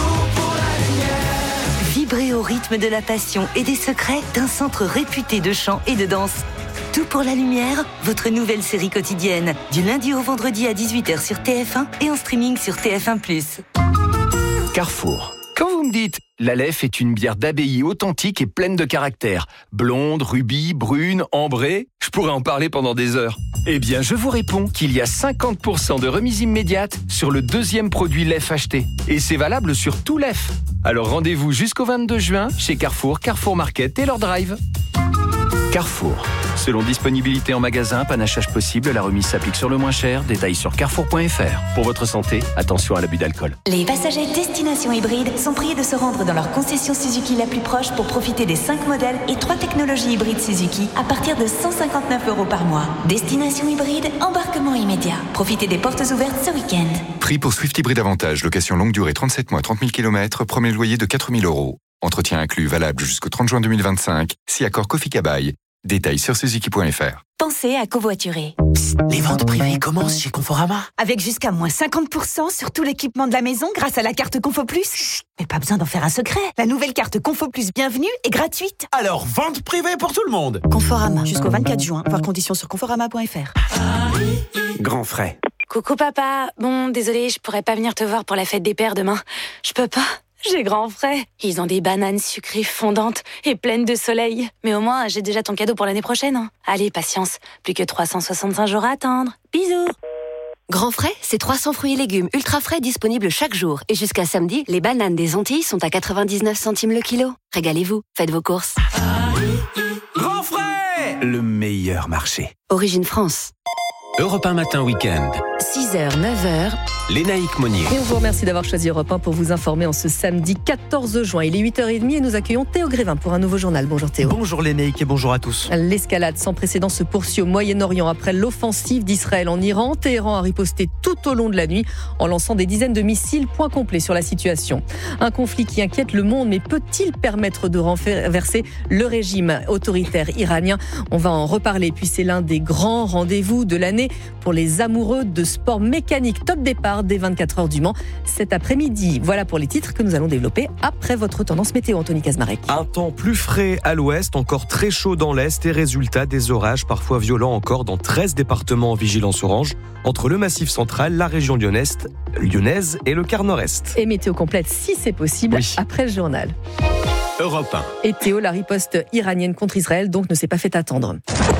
Vibrez au rythme de la passion et des secrets d'un centre réputé de chant et de danse. Tout pour la lumière, votre nouvelle série quotidienne. Du lundi au vendredi à 18h sur TF1 et en streaming sur TF1+. Carrefour. Quand vous me dites La Leffe est une bière d'abbaye authentique et pleine de caractère. Blonde, rubis, brune, ambrée, je pourrais en parler pendant des heures. Eh bien, je vous réponds qu'il y a 50% de remise immédiate sur le deuxième produit Leffe acheté. Et c'est valable sur tout Leffe. Alors rendez-vous jusqu'au 22 juin chez Carrefour, Carrefour Market et leur drive. Carrefour. Selon disponibilité en magasin, panachage possible, la remise s'applique sur le moins cher. Détails sur carrefour.fr. Pour votre santé, attention à l'abus d'alcool. Les passagers destination hybride sont priés de se rendre dans leur concession Suzuki la plus proche pour profiter des 5 modèles et 3 technologies hybrides Suzuki à partir de 159 € par mois. Destination hybride, embarquement immédiat. Profitez des portes ouvertes ce week-end. Prix pour Swift Hybride Avantage, location longue durée 37 mois, 30 000 km, premier loyer de 4 000 €. Entretien inclus, valable jusqu'au 30 juin 2025. Si accord Kofi-Kabaï. Détails sur suzuki.fr. Pensez à covoiturer. Psst, les ventes privées commencent chez Conforama. Avec jusqu'à moins 50% sur tout l'équipement de la maison grâce à la carte Confo Plus. Chut, mais pas besoin d'en faire un secret. La nouvelle carte Confo Plus Bienvenue est gratuite. Alors, vente privée pour tout le monde. Conforama, jusqu'au 24 juin. Voir conditions sur conforama.fr. Grand frais. Coucou papa. Bon, désolé, je pourrais pas venir te voir pour la fête des pères demain. Je peux pas. J'ai grand frais. Ils ont des bananes sucrées fondantes et pleines de soleil. Mais au moins, j'ai déjà ton cadeau pour l'année prochaine. Hein. Allez, patience. Plus que 365 jours à attendre. Bisous. Grand frais, c'est 300 fruits et légumes ultra frais disponibles chaque jour. Et jusqu'à samedi, les bananes des Antilles sont à 99 centimes le kilo. Régalez-vous, faites vos courses. Grand frais, le meilleur marché. Origine France. Europe 1 Matin Week-end. 6h, 9h. Lénaïque Monnier. Et on vous remercie d'avoir choisi Europe 1 pour vous informer en ce samedi 14 juin. Il est 8h30 et nous accueillons Théo Grévin pour un nouveau journal. Bonjour Théo. Bonjour Lénaïque et bonjour à tous. L'escalade sans précédent se poursuit au Moyen-Orient après l'offensive d'Israël en Iran. Téhéran a riposté tout au long de la nuit en lançant des dizaines de missiles. Point complet sur la situation. Un conflit qui inquiète le monde, mais peut-il permettre de renverser le régime autoritaire iranien? On va en reparler. Puis c'est l'un des grands rendez-vous de l'année pour les amoureux de sport mécanique. Top départ dès 24 heures du Mans cet après-midi. Voilà pour les titres que nous allons développer après votre tendance météo, Anthony Kazmarek. Un temps plus frais à l'ouest, encore très chaud dans l'est et résultat des orages parfois violents encore dans 13 départements en vigilance orange entre le Massif central, la région lyonnaise et le quart nord-est. Et météo complète si c'est possible après le journal. Europe 1. Et Théo, la riposte iranienne contre Israël donc ne s'est pas fait attendre.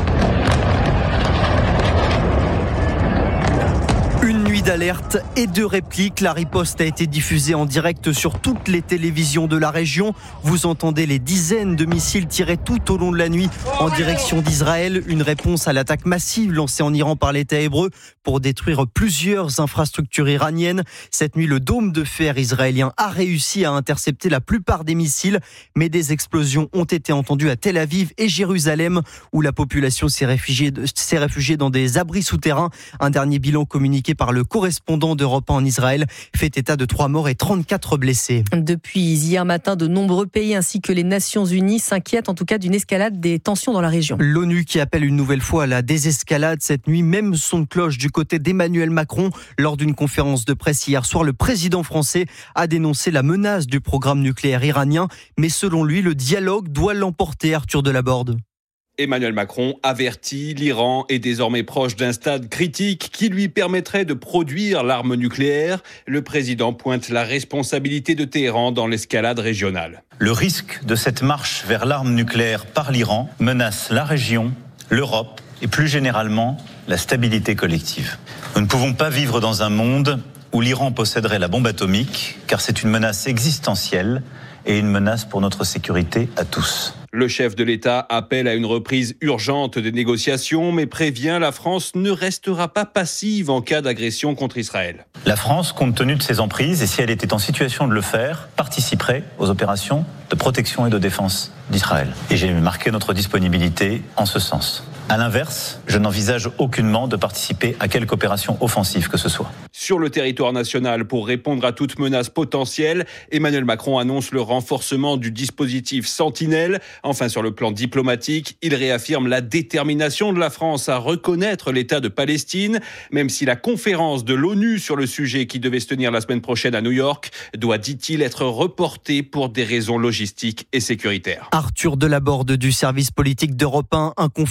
Une nuit d'alerte et de répliques. La riposte a été diffusée en direct sur toutes les télévisions de la région. Vous entendez les dizaines de missiles tirés tout au long de la nuit en direction d'Israël. Une réponse à l'attaque massive lancée en Iran par l'État hébreu pour détruire plusieurs infrastructures iraniennes. Cette nuit, le dôme de fer israélien a réussi à intercepter la plupart des missiles, mais des explosions ont été entendues à Tel Aviv et Jérusalem, où la population s'est réfugiée dans des abris souterrains. Un dernier bilan communiqué par le correspondant d'Europe 1 en Israël fait état de 3 morts et 34 blessés. Depuis hier matin, de nombreux pays ainsi que les Nations Unies s'inquiètent en tout cas d'une escalade des tensions dans la région. L'ONU qui appelle une nouvelle fois à la désescalade cette nuit, même son de cloche du côté d'Emmanuel Macron. Lors d'une conférence de presse hier soir, le président français a dénoncé la menace du programme nucléaire iranien, mais selon lui, le dialogue doit l'emporter. Arthur Delaborde. Emmanuel Macron avertit, l'Iran est désormais proche d'un stade critique qui lui permettrait de produire l'arme nucléaire. Le président pointe la responsabilité de Téhéran dans l'escalade régionale. Le risque de cette marche vers l'arme nucléaire par l'Iran menace la région, l'Europe et plus généralement la stabilité collective. Nous ne pouvons pas vivre dans un monde où l'Iran posséderait la bombe atomique, car c'est une menace existentielle et une menace pour notre sécurité à tous. Le chef de l'État appelle à une reprise urgente des négociations, mais prévient la France ne restera pas passive en cas d'agression contre Israël. La France, compte tenu de ses emprises, et si elle était en situation de le faire, participerait aux opérations de protection et de défense d'Israël. Et j'ai marqué notre disponibilité en ce sens. À l'inverse, je n'envisage aucunement de participer à quelque opération offensive que ce soit. Sur le territoire national, pour répondre à toute menace potentielle, Emmanuel Macron annonce le renforcement du dispositif Sentinelle. Enfin, sur le plan diplomatique, il réaffirme la détermination de la France à reconnaître l'État de Palestine, même si la conférence de l'ONU sur le sujet qui devait se tenir la semaine prochaine à New York doit, dit-il, être reportée pour des raisons logistiques et sécuritaires. Arthur Delaborde du service politique d'Europe 1, un conflit qui inquiète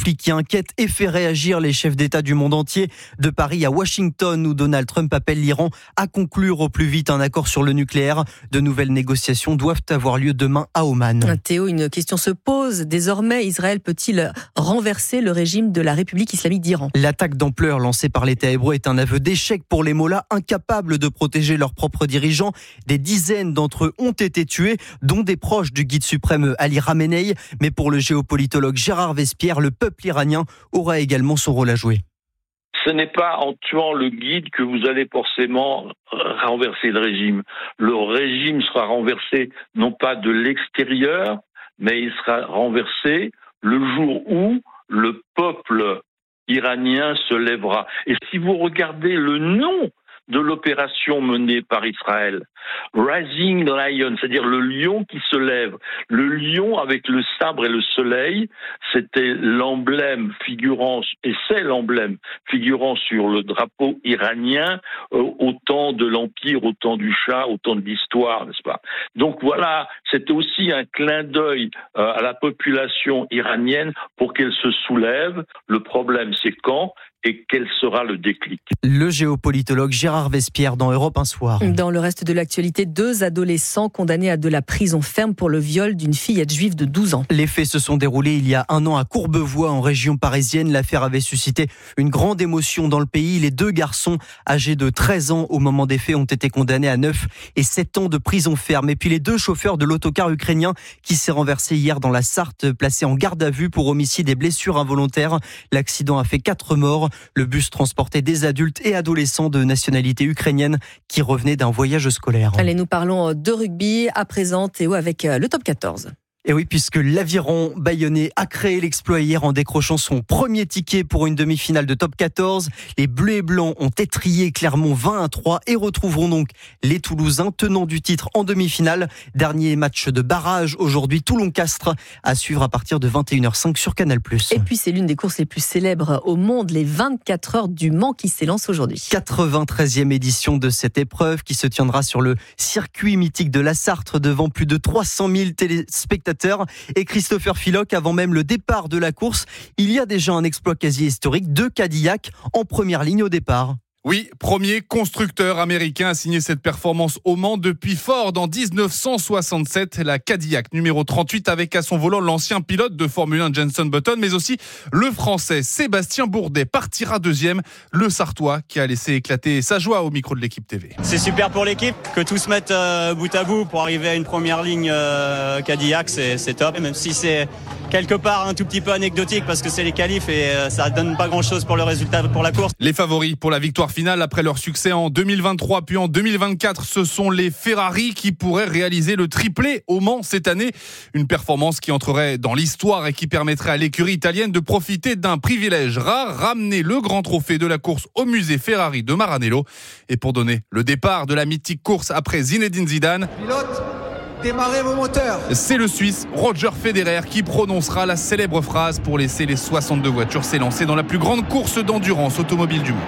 inquiète et fait réagir les chefs d'État du monde entier. De Paris à Washington, où Donald Trump appelle l'Iran à conclure au plus vite un accord sur le nucléaire. De nouvelles négociations doivent avoir lieu demain à Oman. Théo, une question se pose. Désormais, Israël peut-il renverser le régime de la République islamique d'Iran ? L'attaque d'ampleur lancée par l'État hébreu est un aveu d'échec pour les mollahs, incapables de protéger leurs propres dirigeants. Des dizaines d'entre eux ont été tués, dont des proches du guide suprême Ali Khamenei. Mais pour le géopolitologue Gérard Vespierre, le peuple iranien aura également son rôle à jouer. Ce n'est pas en tuant le guide que vous allez forcément renverser le régime. Le régime sera renversé non pas de l'extérieur, mais il sera renversé le jour où le peuple iranien se lèvera. Et si vous regardez le nom de l'opération menée par Israël, Rising Lion, c'est-à-dire le lion qui se lève. Le lion avec le sabre et le soleil, c'était l'emblème figurant, et c'est l'emblème figurant sur le drapeau iranien au temps de l'Empire, au temps du Shah, au temps de l'histoire, n'est-ce pas? Donc voilà, c'était aussi un clin d'œil à la population iranienne pour qu'elle se soulève. Le problème, c'est quand et quel sera le déclic. Le géopolitologue Gérard Vespierre dans Europe un soir. Dans le reste de l'actualité, 2 adolescents condamnés à de la prison ferme pour le viol d'une fillette juive de 12 ans. Les faits se sont déroulés il y a 1 an à Courbevoie, en région parisienne. L'affaire avait suscité une grande émotion dans le pays. Les 2 garçons, âgés de 13 ans au moment des faits, ont été condamnés à 9 et 7 ans de prison ferme. Et puis les 2 chauffeurs de l'autocar ukrainien qui s'est renversé hier dans la Sarthe, placés en garde à vue pour homicide et blessures involontaires. L'accident a fait 4 morts. Le bus transportait des adultes et adolescents de nationalité ukrainienne qui revenaient d'un voyage scolaire. Allez, nous parlons de rugby à présent, Théo, avec le top 14. Et oui, puisque l'Aviron bayonnais a créé l'exploit hier en décrochant son premier ticket pour une demi-finale de top 14. Les Bleus et Blancs ont étrié Clermont 20-3 et retrouveront donc les Toulousains tenants du titre en demi-finale. Dernier match de barrage aujourd'hui, Toulon-Castres à suivre à partir de 21h05 sur Canal+. Et puis c'est l'une des courses les plus célèbres au monde, les 24 heures du Mans qui s'élancent aujourd'hui. 93e édition de cette épreuve qui se tiendra sur le circuit mythique de la Sarthe devant plus de 300 000 téléspectateurs. Et Christopher Philock, avant même le départ de la course, il y a déjà un exploit quasi historique, 2 Cadillacs en première ligne au départ. Oui, premier constructeur américain à signer cette performance au Mans depuis Ford en 1967. La Cadillac numéro 38 avec à son volant l'ancien pilote de Formule 1 Jenson Button, mais aussi le français Sébastien Bourdet partira deuxième. Le Sartois qui a laissé éclater sa joie au micro de l'équipe TV. C'est super pour l'équipe, que tout se mette bout à bout pour arriver à une première ligne Cadillac, c'est top. Même si c'est quelque part un tout petit peu anecdotique parce que c'est les qualifs et ça donne pas grand chose pour le résultat pour la course. Les favoris pour la victoire finale après leur succès en 2023 puis en 2024, ce sont les Ferrari qui pourraient réaliser le triplé au Mans cette année. Une performance qui entrerait dans l'histoire et qui permettrait à l'écurie italienne de profiter d'un privilège rare, ramener le grand trophée de la course au musée Ferrari de Maranello. Et pour donner le départ de la mythique course après Zinedine Zidane, pilote, démarrez vos moteurs. C'est le Suisse Roger Federer qui prononcera la célèbre phrase pour laisser les 62 voitures s'élancer dans la plus grande course d'endurance automobile du monde.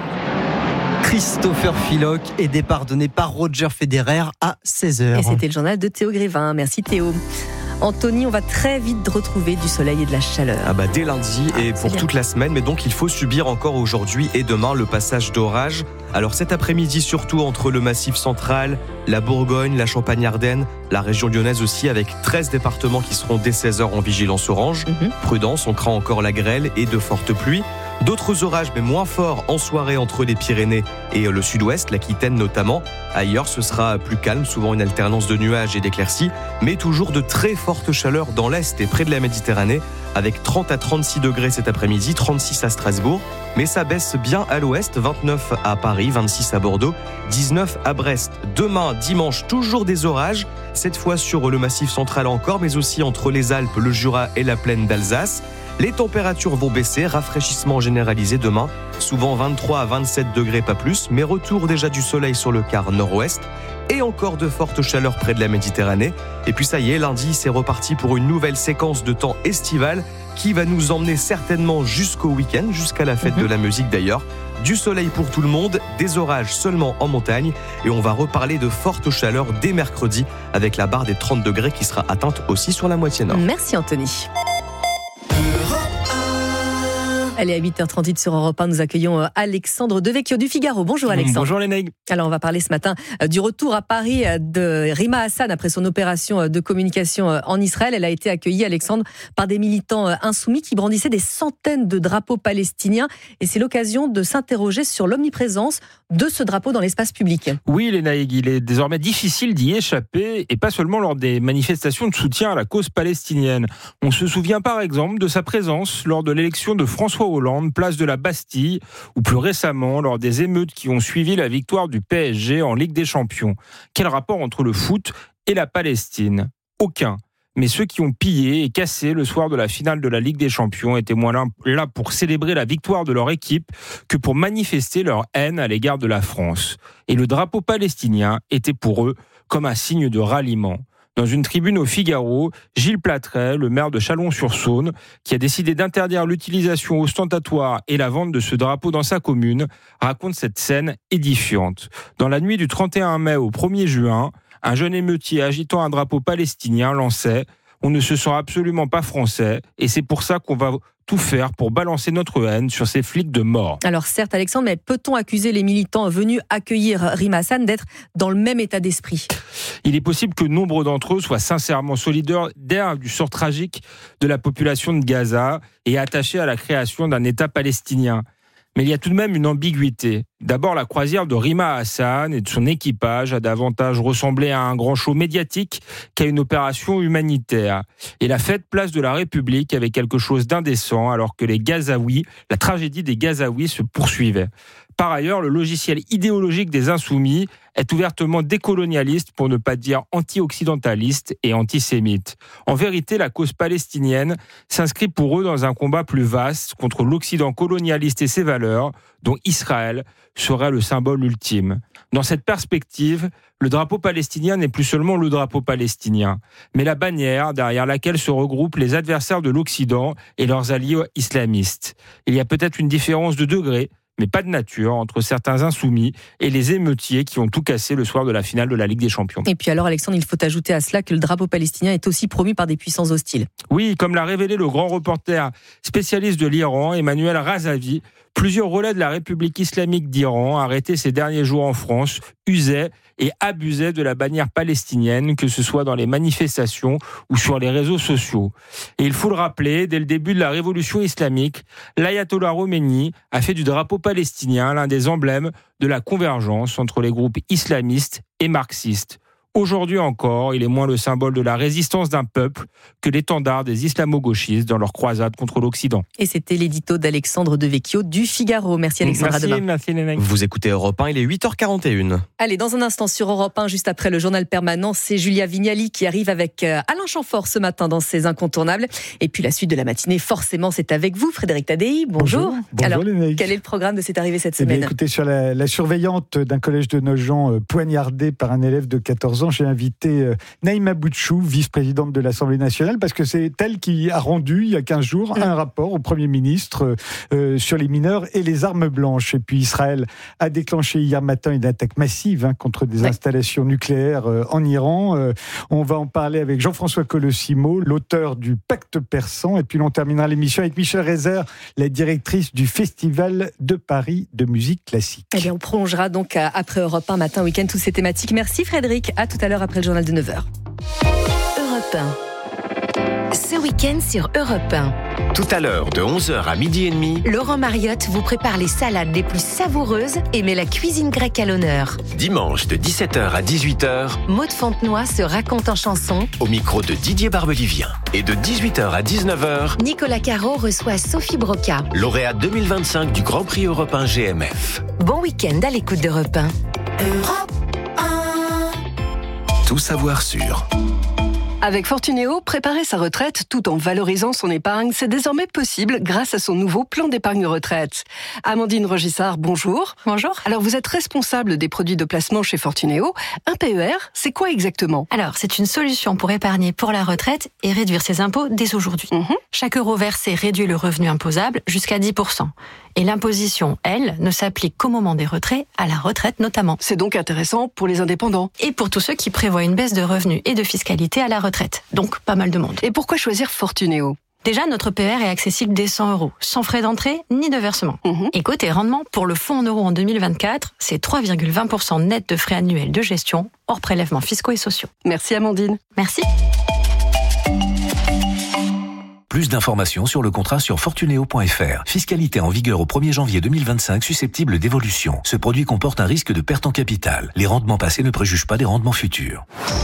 Christopher Philock est départ donné par Roger Federer à 16h. Et c'était le journal de Théo Grévin. Merci Théo. Anthony, on va très vite retrouver du soleil et de la chaleur. Dès lundi et pour toute la semaine, mais donc il faut subir encore aujourd'hui et demain le passage d'orage. Alors cet après-midi surtout entre le Massif central, la Bourgogne, la Champagne-Ardenne, la région lyonnaise aussi avec 13 départements qui seront dès 16h en vigilance orange. Prudence, on craint encore la grêle et de fortes pluies. D'autres orages, mais moins forts en soirée entre les Pyrénées et le sud-ouest, l'Aquitaine notamment. Ailleurs, ce sera plus calme, souvent une alternance de nuages et d'éclaircies, mais toujours de très fortes chaleurs dans l'est et près de la Méditerranée, avec 30 à 36 degrés cet après-midi, 36 à Strasbourg. Mais ça baisse bien à l'ouest, 29 à Paris, 26 à Bordeaux, 19 à Brest. Demain, dimanche, toujours des orages, cette fois sur le Massif central encore, mais aussi entre les Alpes, le Jura et la plaine d'Alsace. Les températures vont baisser, rafraîchissement généralisé demain, souvent 23 à 27 degrés, pas plus, mais retour déjà du soleil sur le quart nord-ouest et encore de fortes chaleurs près de la Méditerranée. Et puis ça y est, lundi, c'est reparti pour une nouvelle séquence de temps estival qui va nous emmener certainement jusqu'au week-end, jusqu'à la fête de la musique d'ailleurs. Du soleil pour tout le monde, des orages seulement en montagne et on va reparler de fortes chaleurs dès mercredi avec la barre des 30 degrés qui sera atteinte aussi sur la moitié nord. Merci Anthony. Elle est à 8h38 sur Europe 1. Nous accueillons Alexandre Devecchio du Figaro. Bonjour Alexandre. Bonjour Lénaïque. Alors on va parler ce matin du retour à Paris de Rima Hassan après son opération de communication en Israël. Elle a été accueillie, Alexandre, par des militants insoumis qui brandissaient des centaines de drapeaux palestiniens. Et c'est l'occasion de s'interroger sur l'omniprésence de ce drapeau dans l'espace public. Oui Lénaïque, il est désormais difficile d'y échapper, et pas seulement lors des manifestations de soutien à la cause palestinienne. On se souvient par exemple de sa présence lors de l'élection de François Hollande, place de la Bastille, ou plus récemment lors des émeutes qui ont suivi la victoire du PSG en Ligue des Champions. Quel rapport entre le foot et la Palestine ? Aucun. Mais ceux qui ont pillé et cassé le soir de la finale de la Ligue des Champions étaient moins là pour célébrer la victoire de leur équipe que pour manifester leur haine à l'égard de la France. Et le drapeau palestinien était pour eux comme un signe de ralliement. Dans une tribune au Figaro, Gilles Platret, le maire de Chalon-sur-Saône, qui a décidé d'interdire l'utilisation ostentatoire et la vente de ce drapeau dans sa commune, raconte cette scène édifiante. Dans la nuit du 31 mai au 1er juin, un jeune émeutier agitant un drapeau palestinien lançait « On ne se sent absolument pas français et c'est pour ça qu'on va tout faire pour balancer notre haine sur ces flics de mort ». Alors certes Alexandre, mais peut-on accuser les militants venus accueillir Rima Hassan d'être dans le même état d'esprit ? Il est possible que nombre d'entre eux soient sincèrement solidaires du sort tragique de la population de Gaza et attachés à la création d'un État palestinien. Mais il y a tout de même une ambiguïté. D'abord, la croisière de Rima Hassan et de son équipage a davantage ressemblé à un grand show médiatique qu'à une opération humanitaire. Et la fête place de la République avait quelque chose d'indécent alors que la tragédie des Gazaouis se poursuivait. Par ailleurs, le logiciel idéologique des Insoumis est ouvertement décolonialiste, pour ne pas dire anti-occidentaliste et antisémite. En vérité, la cause palestinienne s'inscrit pour eux dans un combat plus vaste contre l'Occident colonialiste et ses valeurs, dont Israël serait le symbole ultime. Dans cette perspective, le drapeau palestinien n'est plus seulement le drapeau palestinien, mais la bannière derrière laquelle se regroupent les adversaires de l'Occident et leurs alliés islamistes. Il y a peut-être une différence de degré, mais pas de nature, entre certains insoumis et les émeutiers qui ont tout cassé le soir de la finale de la Ligue des Champions. Et puis alors Alexandre, il faut ajouter à cela que le drapeau palestinien est aussi promu par des puissances hostiles. Oui, comme l'a révélé le grand reporter spécialiste de l'Iran, Emmanuel Razavi, plusieurs relais de la République islamique d'Iran, arrêtés ces derniers jours en France, usaient et abusaient de la bannière palestinienne, que ce soit dans les manifestations ou sur les réseaux sociaux. Et il faut le rappeler, dès le début de la révolution islamique, l'ayatollah Khomeini a fait du drapeau palestinien l'un des emblèmes de la convergence entre les groupes islamistes et marxistes. Aujourd'hui encore, il est moins le symbole de la résistance d'un peuple que l'étendard des islamo-gauchistes dans leur croisade contre l'Occident. Et c'était l'édito d'Alexandre Devecchio du Figaro. Merci Alexandre, à demain. Merci. Vous écoutez Europe 1, il est 8h41. Allez, dans un instant sur Europe 1, juste après le journal permanent, c'est Julia Vignali qui arrive avec Alain Chamfort ce matin dans ses incontournables. Et puis la suite de la matinée, forcément, c'est avec vous, Frédéric Tadei. Bonjour. Alors, quel est le programme de cette arrivée cette semaine ? Écoutez, sur la surveillante d'un collège de Nogent poignardée par un élève de 14 ans, j'ai invité Naïma Boutchou, vice-présidente de l'Assemblée nationale, parce que c'est elle qui a rendu, il y a 15 jours, un rapport au Premier ministre sur les mineurs et les armes blanches. Et puis Israël a déclenché hier matin une attaque massive contre des installations nucléaires en Iran. On va en parler avec Jean-François Colossimo, l'auteur du Pacte persan. Et puis on terminera l'émission avec Michel Rezer, la directrice du Festival de Paris de musique classique. Eh bien, on prolongera donc après Europe 1 matin, week-end, toutes ces thématiques. Merci Frédéric, à tout à l'heure après le journal de 9h. Europe 1. Ce week-end sur Europe 1. Tout à l'heure, de 11h à 12h30, Laurent Mariotte vous prépare les salades les plus savoureuses et met la cuisine grecque à l'honneur. dimanche de 17h à 18h, Maud Fontenoy se raconte en chanson. Au micro de Didier Barbelivien. Et de 18h à 19h, Nicolas Caro reçoit Sophie Broca, lauréate 2025 du Grand Prix européen GMF. Bon week-end à l'écoute d'Europe 1. Europe 1. Tout savoir sur... Avec Fortunéo, préparer sa retraite tout en valorisant son épargne, c'est désormais possible grâce à son nouveau plan d'épargne retraite. Amandine Regissard, bonjour. Bonjour. Alors, vous êtes responsable des produits de placement chez Fortunéo. Un PER, c'est quoi exactement ? Alors, c'est une solution pour épargner pour la retraite et réduire ses impôts dès aujourd'hui. Chaque euro versé réduit le revenu imposable jusqu'à 10%. Et l'imposition, elle, ne s'applique qu'au moment des retraits, à la retraite notamment. C'est donc intéressant pour les indépendants. Et pour tous ceux qui prévoient une baisse de revenus et de fiscalité à la retraite. Donc, pas mal de monde. Et pourquoi choisir Fortunéo ? Déjà, notre PER est accessible dès 100 €, sans frais d'entrée ni de versement. Et côté rendement, pour le fonds en euros en 2024, c'est 3,20% net de frais annuels de gestion, hors prélèvements fiscaux et sociaux. Merci Amandine. Merci. Plus d'informations sur le contrat sur fortuneo.fr. Fiscalité en vigueur au 1er janvier 2025 susceptible d'évolution. Ce produit comporte un risque de perte en capital. Les rendements passés ne préjugent pas des rendements futurs.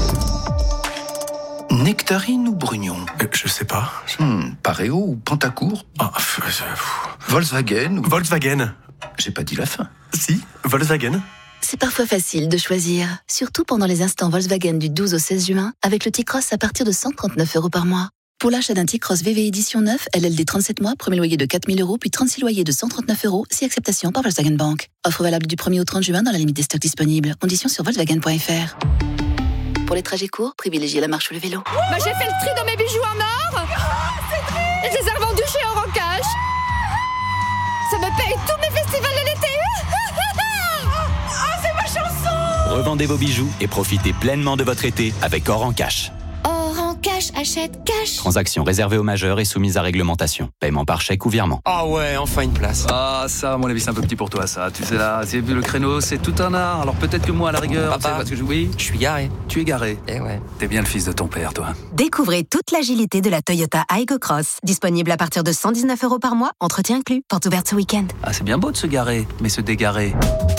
Nectarine ou Brugnon? Je sais pas. Pareo ou Pantacourt? Volkswagen ou... Volkswagen. J'ai pas dit la fin. Si, Volkswagen. C'est parfois facile de choisir, surtout pendant les instants Volkswagen du 12 au 16 juin, avec le T-Cross à partir de 139 € par mois. Pour l'achat d'un T-Cross VV édition 9, LLD 37 mois, premier loyer de 4 000 €, puis 36 loyers de 139 €, si acceptation par Volkswagen Bank. Offre valable du 1er au 30 juin dans la limite des stocks disponibles. Conditions sur Volkswagen.fr. Pour les trajets courts, privilégiez la marche ou le vélo. J'ai fait le tri dans mes bijoux en or. Et je les ai revendus chez Eurocash. Ça me paye tous mes festivals de l'été. C'est ma chanson. Revendez vos bijoux et profitez pleinement de votre été avec Or en Cash. Cash, achète cash. Transaction réservée aux majeurs et soumise à réglementation. Paiement par chèque ou virement. Ah ouais, enfin une place. Ah ça, à mon avis, c'est un peu petit pour toi, ça. Tu sais là, c'est vu le créneau, c'est tout un art. Alors peut-être que moi, à la rigueur, papa, parce que oui, je suis garé. Tu es garé. Eh ouais. T'es bien le fils de ton père, toi. Découvrez toute l'agilité de la Toyota Aygo Cross. Disponible à partir de 119 € par mois, entretien inclus. Porte ouverte ce week-end. Ah, c'est bien beau de se garer, mais se dégarer.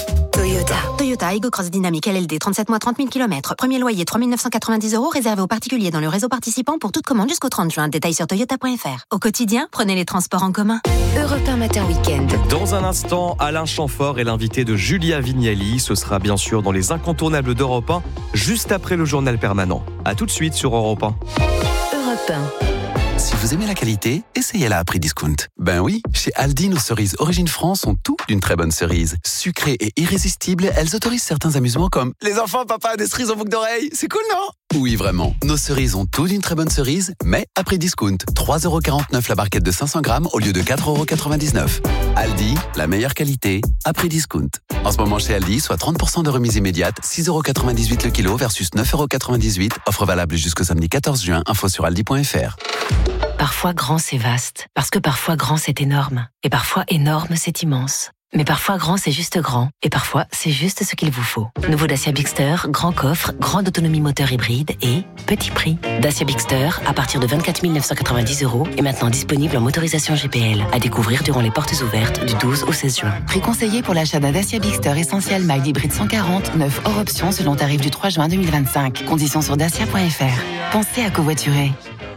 Toyota Aygo Cross Dynamique LLD 37 mois 30 000 km. Premier loyer 3 990 € réservé aux particuliers dans le réseau participant pour toute commande jusqu'au 30 juin. Détails sur toyota.fr. Au quotidien, prenez les transports en commun. Europe 1 Matin Week-end. Dans un instant, Alain Chamfort est l'invité de Julia Vignali. Ce sera bien sûr dans les incontournables d'Europe 1, juste après le journal permanent. A tout de suite sur Europe 1. Europe 1. Si vous aimez la qualité, essayez-la à prix discount. Ben oui, chez Aldi, nos cerises Origine France sont toutes d'une très bonne cerise. Sucrées et irrésistibles, elles autorisent certains amusements comme « Les enfants, papa a des cerises en boucle d'oreille, c'est cool, non ?» Oui, vraiment. Nos cerises ont toutes d'une très bonne cerise, mais à prix discount. 3,49 € la barquette de 500 grammes au lieu de 4,99 €. Aldi, la meilleure qualité, à prix discount. En ce moment chez Aldi, soit 30% de remise immédiate, 6,98 € le kilo versus 9,98 €. Offre valable jusqu'au samedi 14 juin. Info sur aldi.fr. Parfois grand c'est vaste, parce que parfois grand c'est énorme, et parfois énorme c'est immense. Mais parfois grand c'est juste grand, et parfois c'est juste ce qu'il vous faut. Nouveau Dacia Bigster, grand coffre, grande autonomie moteur hybride et petit prix. Dacia Bigster à partir de 24 990 € et maintenant disponible en motorisation GPL. À découvrir durant les portes ouvertes du 12 au 16 juin. Prix conseillé pour l'achat d'un Dacia Bigster Essential Mild Hybride 140, 9 hors option selon tarif du 3 juin 2025. Conditions sur dacia.fr. Pensez à covoiturer.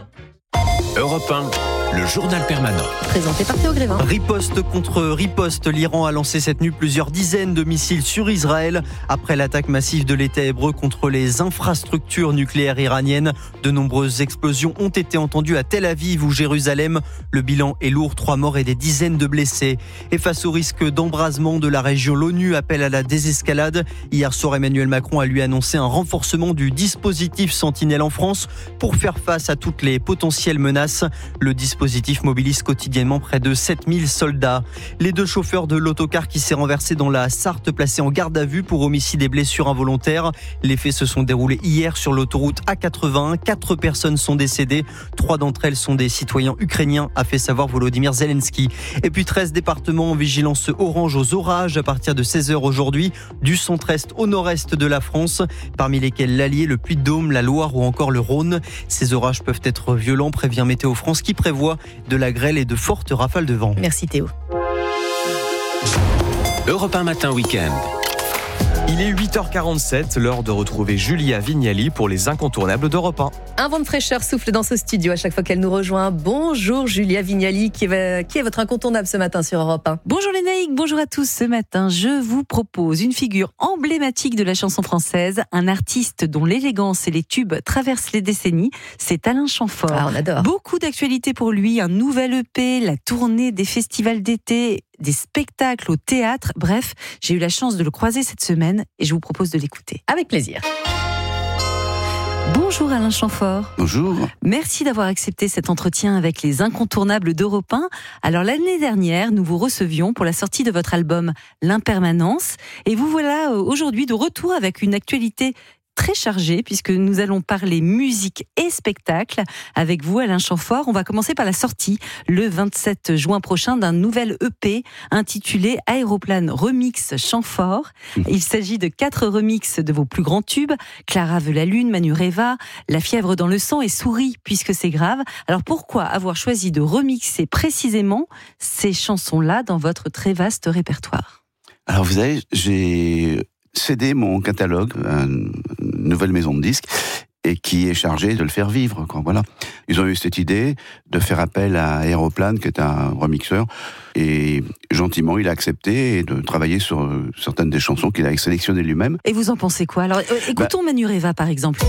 Europe 1, le journal permanent. Présenté par Théo Grévin. Riposte contre riposte, l'Iran a lancé cette nuit plusieurs dizaines de missiles sur Israël. Après l'attaque massive de l'État hébreu contre les infrastructures nucléaires iraniennes, de nombreuses explosions ont été entendues à Tel Aviv ou Jérusalem. Le bilan est lourd, 3 morts et des dizaines de blessés. Et face au risque d'embrasement de la région, l'ONU appelle à la désescalade. Hier soir, Emmanuel Macron a lui annoncé un renforcement du dispositif Sentinelle en France pour faire face à toutes les potentielles menaces. Le dispositif mobilise quotidiennement près de 7000 soldats. Les 2 chauffeurs de l'autocar qui s'est renversé dans la Sarthe placés en garde à vue pour homicide et blessures involontaires. Les faits se sont déroulés hier sur l'autoroute A81. 4 personnes sont décédées. 3 d'entre elles sont des citoyens ukrainiens, a fait savoir Volodymyr Zelensky. Et puis 13 départements en vigilance orange aux orages à partir de 16h aujourd'hui, du centre-est au nord-est de la France, parmi lesquels l'Allier, le Puy-de-Dôme, la Loire ou encore le Rhône. Ces orages peuvent être violents, prévient Météo France qui prévoit de la grêle et de fortes rafales de vent. Merci Théo. Europe 1 Matin Week-end. Il est 8h47, l'heure de retrouver Julia Vignali pour les incontournables d'Europe 1. Un vent de fraîcheur souffle dans ce studio à chaque fois qu'elle nous rejoint. Bonjour Julia Vignali, qui est votre incontournable ce matin sur Europe 1. Bonjour Lénaïque, bonjour à tous. Ce matin, je vous propose une figure emblématique de la chanson française, un artiste dont l'élégance et les tubes traversent les décennies, c'est Alain Chamfort. Ah, on adore. Beaucoup d'actualités pour lui, un nouvel EP, la tournée des festivals d'été, des spectacles au théâtre. Bref, j'ai eu la chance de le croiser cette semaine et je vous propose de l'écouter. Avec plaisir. Bonjour Alain Chamfort. Bonjour. Merci d'avoir accepté cet entretien avec les incontournables d'Europe 1. Alors l'année dernière, nous vous recevions pour la sortie de votre album L'Impermanence et vous voilà aujourd'hui de retour avec une actualité très chargé puisque nous allons parler musique et spectacle avec vous, Alain Chamfort. On va commencer par la sortie le 27 juin prochain d'un nouvel EP intitulé Aéroplane Remix Chamfort. Il s'agit de 4 remixes de vos plus grands tubes, Clara veut la lune, Manureva, La fièvre dans le sang et Souris puisque c'est grave. Alors pourquoi avoir choisi de remixer précisément ces chansons-là dans votre très vaste répertoire ? Alors vous savez, j'ai cédé mon catalogue à une nouvelle maison de disques et qui est chargée de le faire vivre. Voilà. Ils ont eu cette idée de faire appel à Aéroplane, qui est un remixeur, et gentiment, il a accepté de travailler sur certaines des chansons qu'il a sélectionnées lui-même. Et vous en pensez quoi ? Alors, écoutons Manureva, par exemple.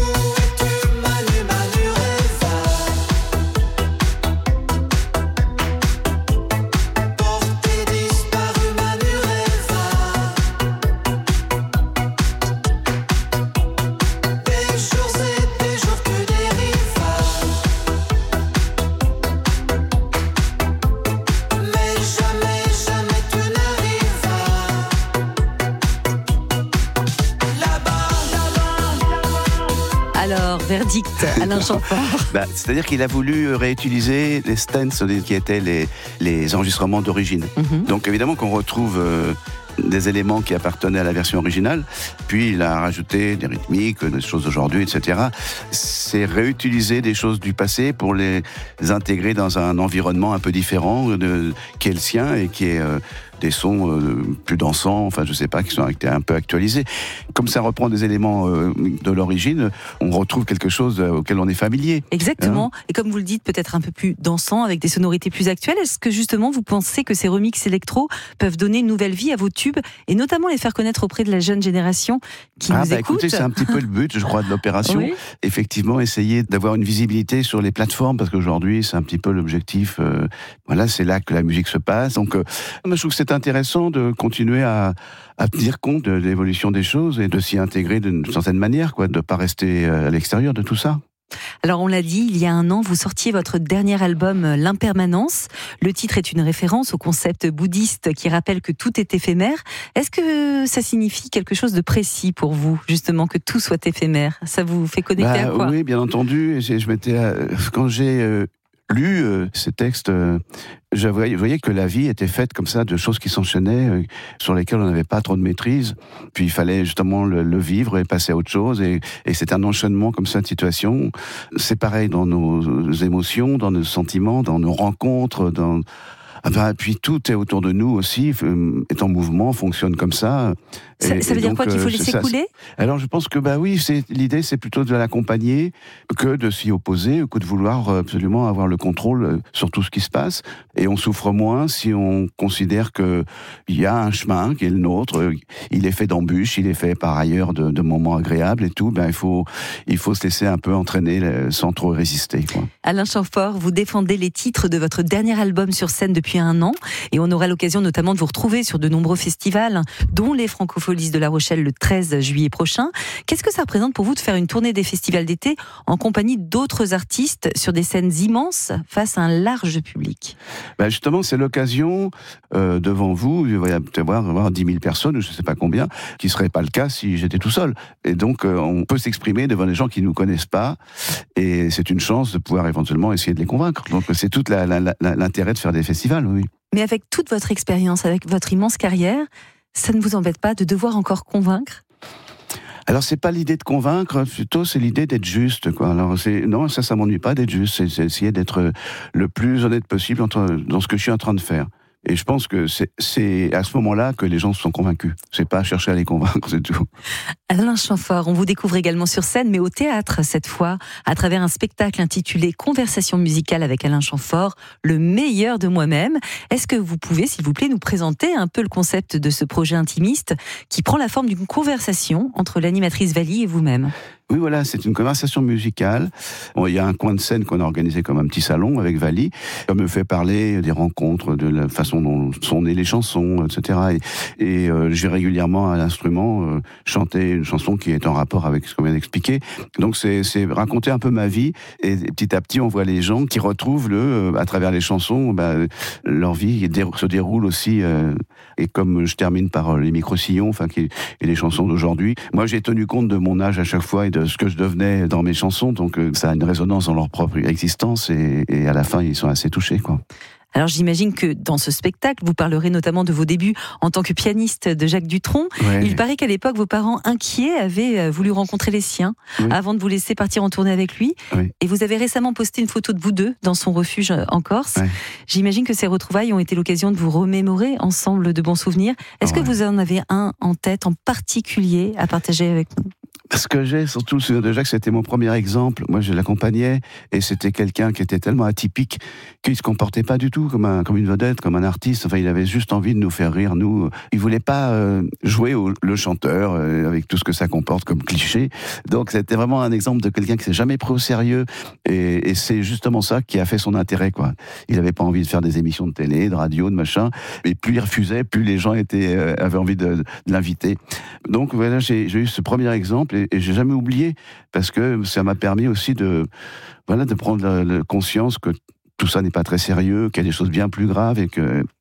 Alors, verdict, Alain Chamfort. C'est-à-dire qu'il a voulu réutiliser les stents qui étaient les enregistrements d'origine. Donc évidemment qu'on retrouve des éléments qui appartenaient à la version originale, puis il a rajouté des rythmiques, des choses d'aujourd'hui, etc. C'est réutiliser des choses du passé pour les intégrer dans un environnement un peu différent qui est le sien et qui est des sons plus dansants, enfin je sais pas, qui sont un peu actualisés. Comme ça reprend des éléments de l'origine, on retrouve quelque chose auquel on est familier. Exactement. Et comme vous le dites, peut-être un peu plus dansant, avec des sonorités plus actuelles. Est-ce que justement vous pensez que ces remixes électro peuvent donner une nouvelle vie à vos tubes et notamment les faire connaître auprès de la jeune génération qui nous écoute ? Écoutez, c'est un petit peu le but, je crois, de l'opération. Oui. Effectivement, essayer d'avoir une visibilité sur les plateformes, parce qu'aujourd'hui, c'est un petit peu l'objectif. Voilà, c'est là que la musique se passe. Donc, je trouve que c'est intéressant de continuer à tenir compte de l'évolution des choses et de s'y intégrer d'une certaine manière, de ne pas rester à l'extérieur de tout ça. Alors on l'a dit, il y a un an, vous sortiez votre dernier album, L'Impermanence. Le titre est une référence au concept bouddhiste qui rappelle que tout est éphémère. Est-ce que ça signifie quelque chose de précis pour vous, justement, que tout soit éphémère ? Ça vous fait connecter à quoi ? Oui, bien entendu. Quand j'ai lu ces textes, je voyais que la vie était faite comme ça, de choses qui s'enchaînaient, sur lesquelles on n'avait pas trop de maîtrise. Puis il fallait justement le vivre et passer à autre chose. Et c'est un enchaînement comme ça de situations. C'est pareil dans nos émotions, dans nos sentiments, dans nos rencontres, puis tout est autour de nous aussi, est en mouvement, fonctionne comme ça. Ça veut dire quoi, qu'il faut laisser couler ? Alors je pense que oui, l'idée c'est plutôt de l'accompagner que de s'y opposer, que de vouloir absolument avoir le contrôle sur tout ce qui se passe. Et on souffre moins si on considère qu'il y a un chemin qui est le nôtre, il est fait d'embûches, il est fait par ailleurs de moments agréables et tout. Il faut se laisser un peu entraîner sans trop résister. Alain Chamfort, vous défendez les titres de votre dernier album sur scène depuis un an et on aura l'occasion notamment de vous retrouver sur de nombreux festivals, dont les Francopholies de La Rochelle le 13 juillet prochain. Qu'est-ce que ça représente pour vous de faire une tournée des festivals d'été en compagnie d'autres artistes sur des scènes immenses face à un large public ? Justement, c'est l'occasion, devant vous, il va y avoir 10 000 personnes, je ne sais pas combien, qui ne serait pas le cas si j'étais tout seul. Et donc, on peut s'exprimer devant des gens qui ne nous connaissent pas, et c'est une chance de pouvoir éventuellement essayer de les convaincre. Donc, c'est tout l'intérêt de faire des festivals, oui. Mais avec toute votre expérience, avec votre immense carrière, ça ne vous embête pas de devoir encore convaincre ? Alors c'est pas l'idée de convaincre, plutôt c'est l'idée d'être juste, Alors non, ça m'ennuie pas d'être juste, c'est essayer d'être le plus honnête possible dans ce que je suis en train de faire. Et je pense que c'est à ce moment-là que les gens se sont convaincus. C'est pas chercher à les convaincre, c'est tout. Alain Chamfort, on vous découvre également sur scène, mais au théâtre cette fois, à travers un spectacle intitulé Conversation musicale avec Alain Chamfort, le meilleur de moi-même. Est-ce que vous pouvez, s'il vous plaît, nous présenter un peu le concept de ce projet intimiste qui prend la forme d'une conversation entre l'animatrice Vali et vous-même ? Oui, voilà, c'est une conversation musicale. Bon, il y a un coin de scène qu'on a organisé comme un petit salon avec Vali. On me fait parler des rencontres, de la façon dont sont nées les chansons, etc. Et j'ai régulièrement à l'instrument chanté une chanson qui est en rapport avec ce qu'on vient d'expliquer. Donc c'est raconter un peu ma vie. Et petit à petit, on voit les gens qui retrouvent à travers les chansons, leur vie se déroule aussi. Et comme je termine par les micro-sillons, et les chansons d'aujourd'hui, moi j'ai tenu compte de mon âge à chaque fois et de ce que je devenais dans mes chansons, donc ça a une résonance dans leur propre existence et à la fin ils sont assez touchés, quoi. Alors j'imagine que dans ce spectacle, vous parlerez notamment de vos débuts en tant que pianiste de Jacques Dutronc. Ouais. Il paraît qu'à l'époque, vos parents inquiets avaient voulu rencontrer les siens avant de vous laisser partir en tournée avec lui. Oui. Et vous avez récemment posté une photo de vous deux dans son refuge en Corse. Ouais. J'imagine que ces retrouvailles ont été l'occasion de vous remémorer ensemble de bons souvenirs. Est-ce que vous en avez un en tête en particulier à partager avec nous ? Ce que j'ai surtout le souvenir de Jacques, c'était mon premier exemple. Moi, je l'accompagnais et c'était quelqu'un qui était tellement atypique qu'il se comportait pas du tout comme une vedette, comme un artiste. Enfin, il avait juste envie de nous faire rire, nous. Il voulait pas jouer le chanteur avec tout ce que ça comporte comme cliché. Donc, c'était vraiment un exemple de quelqu'un qui s'est jamais pris au sérieux et c'est justement ça qui a fait son intérêt, quoi. Il avait pas envie de faire des émissions de télé, de radio, de machin. Et plus il refusait, plus les gens avaient envie de l'inviter. Donc, voilà, j'ai eu ce premier exemple. Et j'ai jamais oublié, parce que ça m'a permis aussi de prendre conscience que tout ça n'est pas très sérieux, qu'il y a des choses bien plus graves et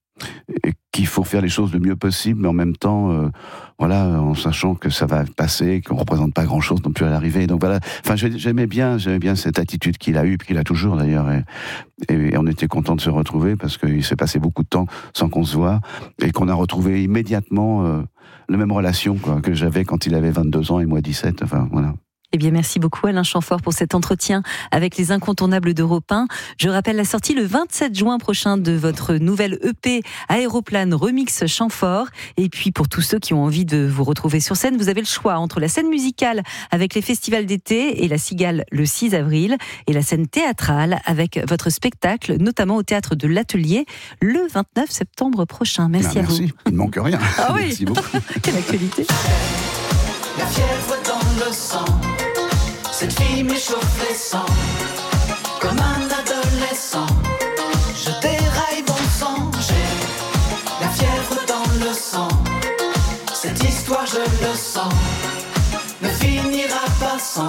qu'il faut faire les choses le mieux possible, mais en même temps, en sachant que ça va passer, qu'on représente pas grand-chose non plus à l'arrivée. Donc voilà, enfin j'aimais bien cette attitude qu'il a eue, qu'il a toujours d'ailleurs, et on était content de se retrouver parce qu'il s'est passé beaucoup de temps sans qu'on se voit et qu'on a retrouvé immédiatement la même relation que j'avais quand il avait 22 ans et moi 17. Enfin voilà. Eh bien, merci beaucoup Alain Chamfort pour cet entretien avec les incontournables d'Europe 1. Je rappelle la sortie le 27 juin prochain de votre nouvelle EP Aéroplane Remix Chamfort. Et puis, pour tous ceux qui ont envie de vous retrouver sur scène, vous avez le choix entre la scène musicale avec les festivals d'été et la Cigale le 6 avril et la scène théâtrale avec votre spectacle, notamment au Théâtre de l'Atelier, le 29 septembre prochain. Merci à vous. Merci, il ne manque rien. Ah oui. Merci beaucoup. Quelle actualité. La fièvre dans le sang, cette fille m'échauffe les sangs, comme un adolescent, je déraille bon sang, j'ai la fièvre dans le sang, cette histoire je le sens, ne finira pas sans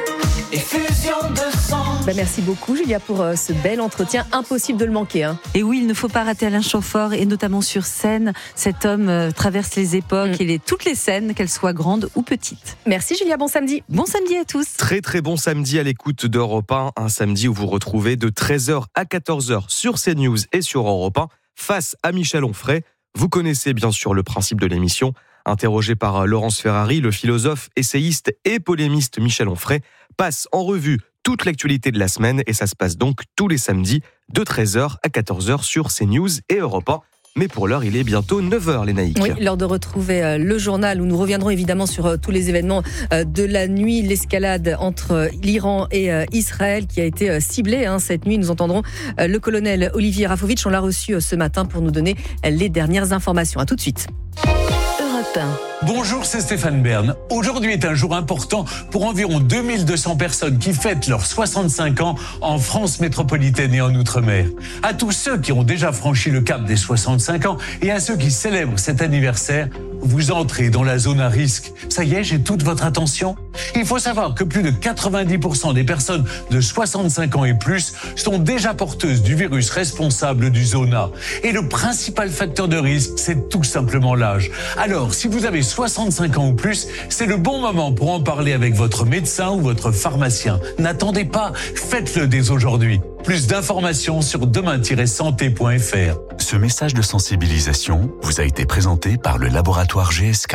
effusion de sang. Merci beaucoup Julia pour ce bel entretien, impossible de le manquer. Hein. Et oui, il ne faut pas rater Alain Chamfort et notamment sur scène, cet homme traverse les époques et toutes les scènes, qu'elles soient grandes ou petites. Merci Julia, bon samedi. Bon samedi à tous. Très très bon samedi à l'écoute d'Europe 1, un samedi où vous retrouvez de 13h à 14h sur CNews et sur Europe 1 face à Michel Onfray. Vous connaissez bien sûr le principe de l'émission. Interrogé par Laurence Ferrari, le philosophe, essayiste et polémiste Michel Onfray passe en revue toute l'actualité de la semaine et ça se passe donc tous les samedis de 13h à 14h sur CNews et Europe 1. Mais pour l'heure, il est bientôt 9h, les Naïcs. Oui, l'heure de retrouver le journal où nous reviendrons évidemment sur tous les événements de la nuit, l'escalade entre l'Iran et Israël qui a été ciblée cette nuit. Nous entendrons le colonel Olivier Rafovitch. On l'a reçu ce matin pour nous donner les dernières informations. À tout de suite. Europe 1. Bonjour, c'est Stéphane Bern. Aujourd'hui est un jour important pour environ 2200 personnes qui fêtent leurs 65 ans en France métropolitaine et en Outre-mer. À tous ceux qui ont déjà franchi le cap des 65 ans et à ceux qui célèbrent cet anniversaire, vous entrez dans la zone à risque. Ça y est, j'ai toute votre attention. Il faut savoir que plus de 90% des personnes de 65 ans et plus sont déjà porteuses du virus responsable du zona. Et le principal facteur de risque, c'est tout simplement l'âge. Alors, si vous avez 65 ans ou plus, c'est le bon moment pour en parler avec votre médecin ou votre pharmacien. N'attendez pas, faites-le dès aujourd'hui. Plus d'informations sur demain-santé.fr. Ce message de sensibilisation vous a été présenté par le laboratoire GSK.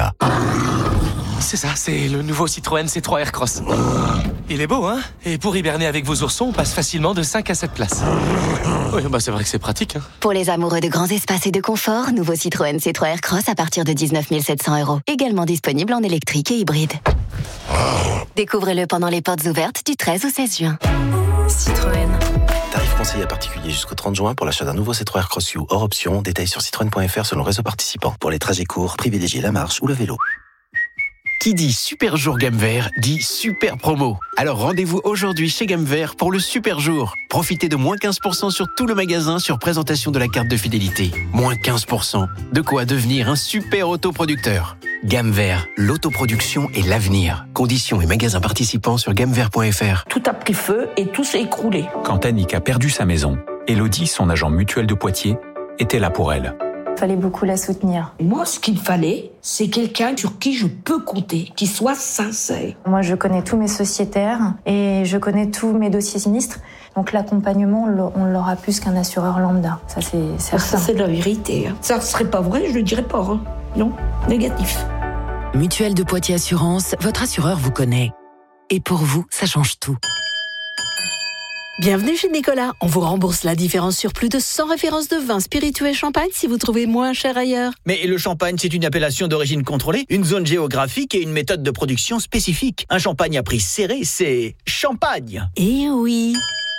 C'est ça, c'est le nouveau Citroën C3 Aircross. Il est beau, hein? Et pour hiberner avec vos oursons, on passe facilement de 5 à 7 places. Oui, c'est vrai que c'est pratique. Hein. Pour les amoureux de grands espaces et de confort, nouveau Citroën C3 Aircross à partir de 19 700 €. Également disponible en électrique et hybride. Découvrez-le pendant les portes ouvertes du 13 au 16 juin. Citroën. Tarif conseillé à particulier jusqu'au 30 juin pour l'achat d'un nouveau C3 Aircross U hors option. Détails sur citroën.fr selon le réseau participant. Pour les trajets courts, privilégiez la marche ou le vélo. Qui dit super jour gamme vert dit super promo. Alors rendez-vous aujourd'hui chez Gamme Vert pour le super jour. Profitez de moins 15% sur tout le magasin sur présentation de la carte de fidélité. Moins 15%. De quoi devenir un super autoproducteur. Gamme Vert, l'autoproduction et l'avenir. Conditions et magasins participants sur gammevert.fr. Tout a pris feu et tout s'est écroulé. Quand Annick a perdu sa maison, Elodie, son agent mutuel de Poitiers, était là pour elle. Il fallait beaucoup la soutenir. Moi, ce qu'il fallait, c'est quelqu'un sur qui je peux compter, qui soit sincère. Moi, je connais tous mes sociétaires et je connais tous mes dossiers sinistres. Donc l'accompagnement, on l'aura plus qu'un assureur lambda. Ça, c'est certain. Ça, c'est la vérité. Ça ne serait pas vrai, je le dirais pas. Non, négatif. Mutuelle de Poitiers Assurance, votre assureur vous connaît. Et pour vous, ça change tout. Bienvenue chez Nicolas. On vous rembourse la différence sur plus de 100 références de vins, spiritueux et champagne si vous trouvez moins cher ailleurs. Mais le champagne, c'est une appellation d'origine contrôlée, une zone géographique et une méthode de production spécifique. Un champagne à prix serré, c'est champagne. Eh oui.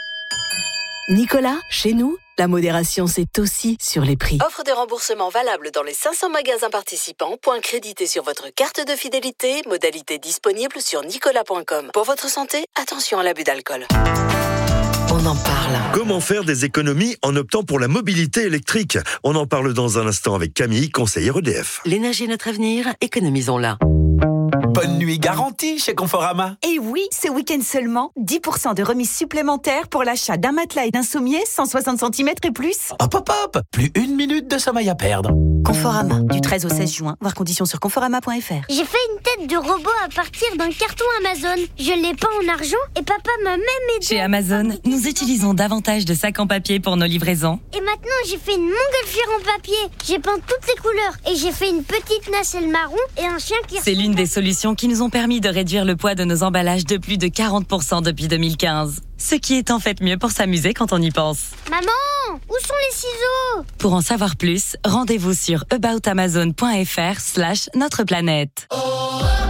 Nicolas, chez nous, la modération, c'est aussi sur les prix. Offre de remboursement valable dans les 500 magasins participants. Points crédités sur votre carte de fidélité. Modalité disponible sur nicolas.com. Pour votre santé, attention à l'abus d'alcool. On en parle. Comment faire des économies en optant pour la mobilité électrique? On en parle dans un instant avec Camille, conseillère EDF. L'énergie est notre avenir, économisons-la. Bonne nuit garantie chez Conforama. Et oui, ce week-end seulement, 10% de remise supplémentaire pour l'achat d'un matelas et d'un sommier 160 cm et plus. Hop hop hop, plus une minute de sommeil à perdre. Conforama, du 13 au 16 juin, voir conditions sur conforama.fr. J'ai fait une tête de robot à partir d'un carton Amazon. Je l'ai peint en argent et papa m'a même aidé. Chez Amazon, nous utilisons davantage de sacs en papier pour nos livraisons. Et maintenant, j'ai fait une montgolfière en papier. J'ai peint toutes les couleurs et j'ai fait une petite nacelle marron et un chien qui... C'est l'une des solutions qui nous ont permis de réduire le poids de nos emballages de plus de 40% depuis 2015. Ce qui est en fait mieux pour s'amuser quand on y pense. Maman, où sont les ciseaux? Pour en savoir plus, rendez-vous sur aboutamazon.fr/notre planète.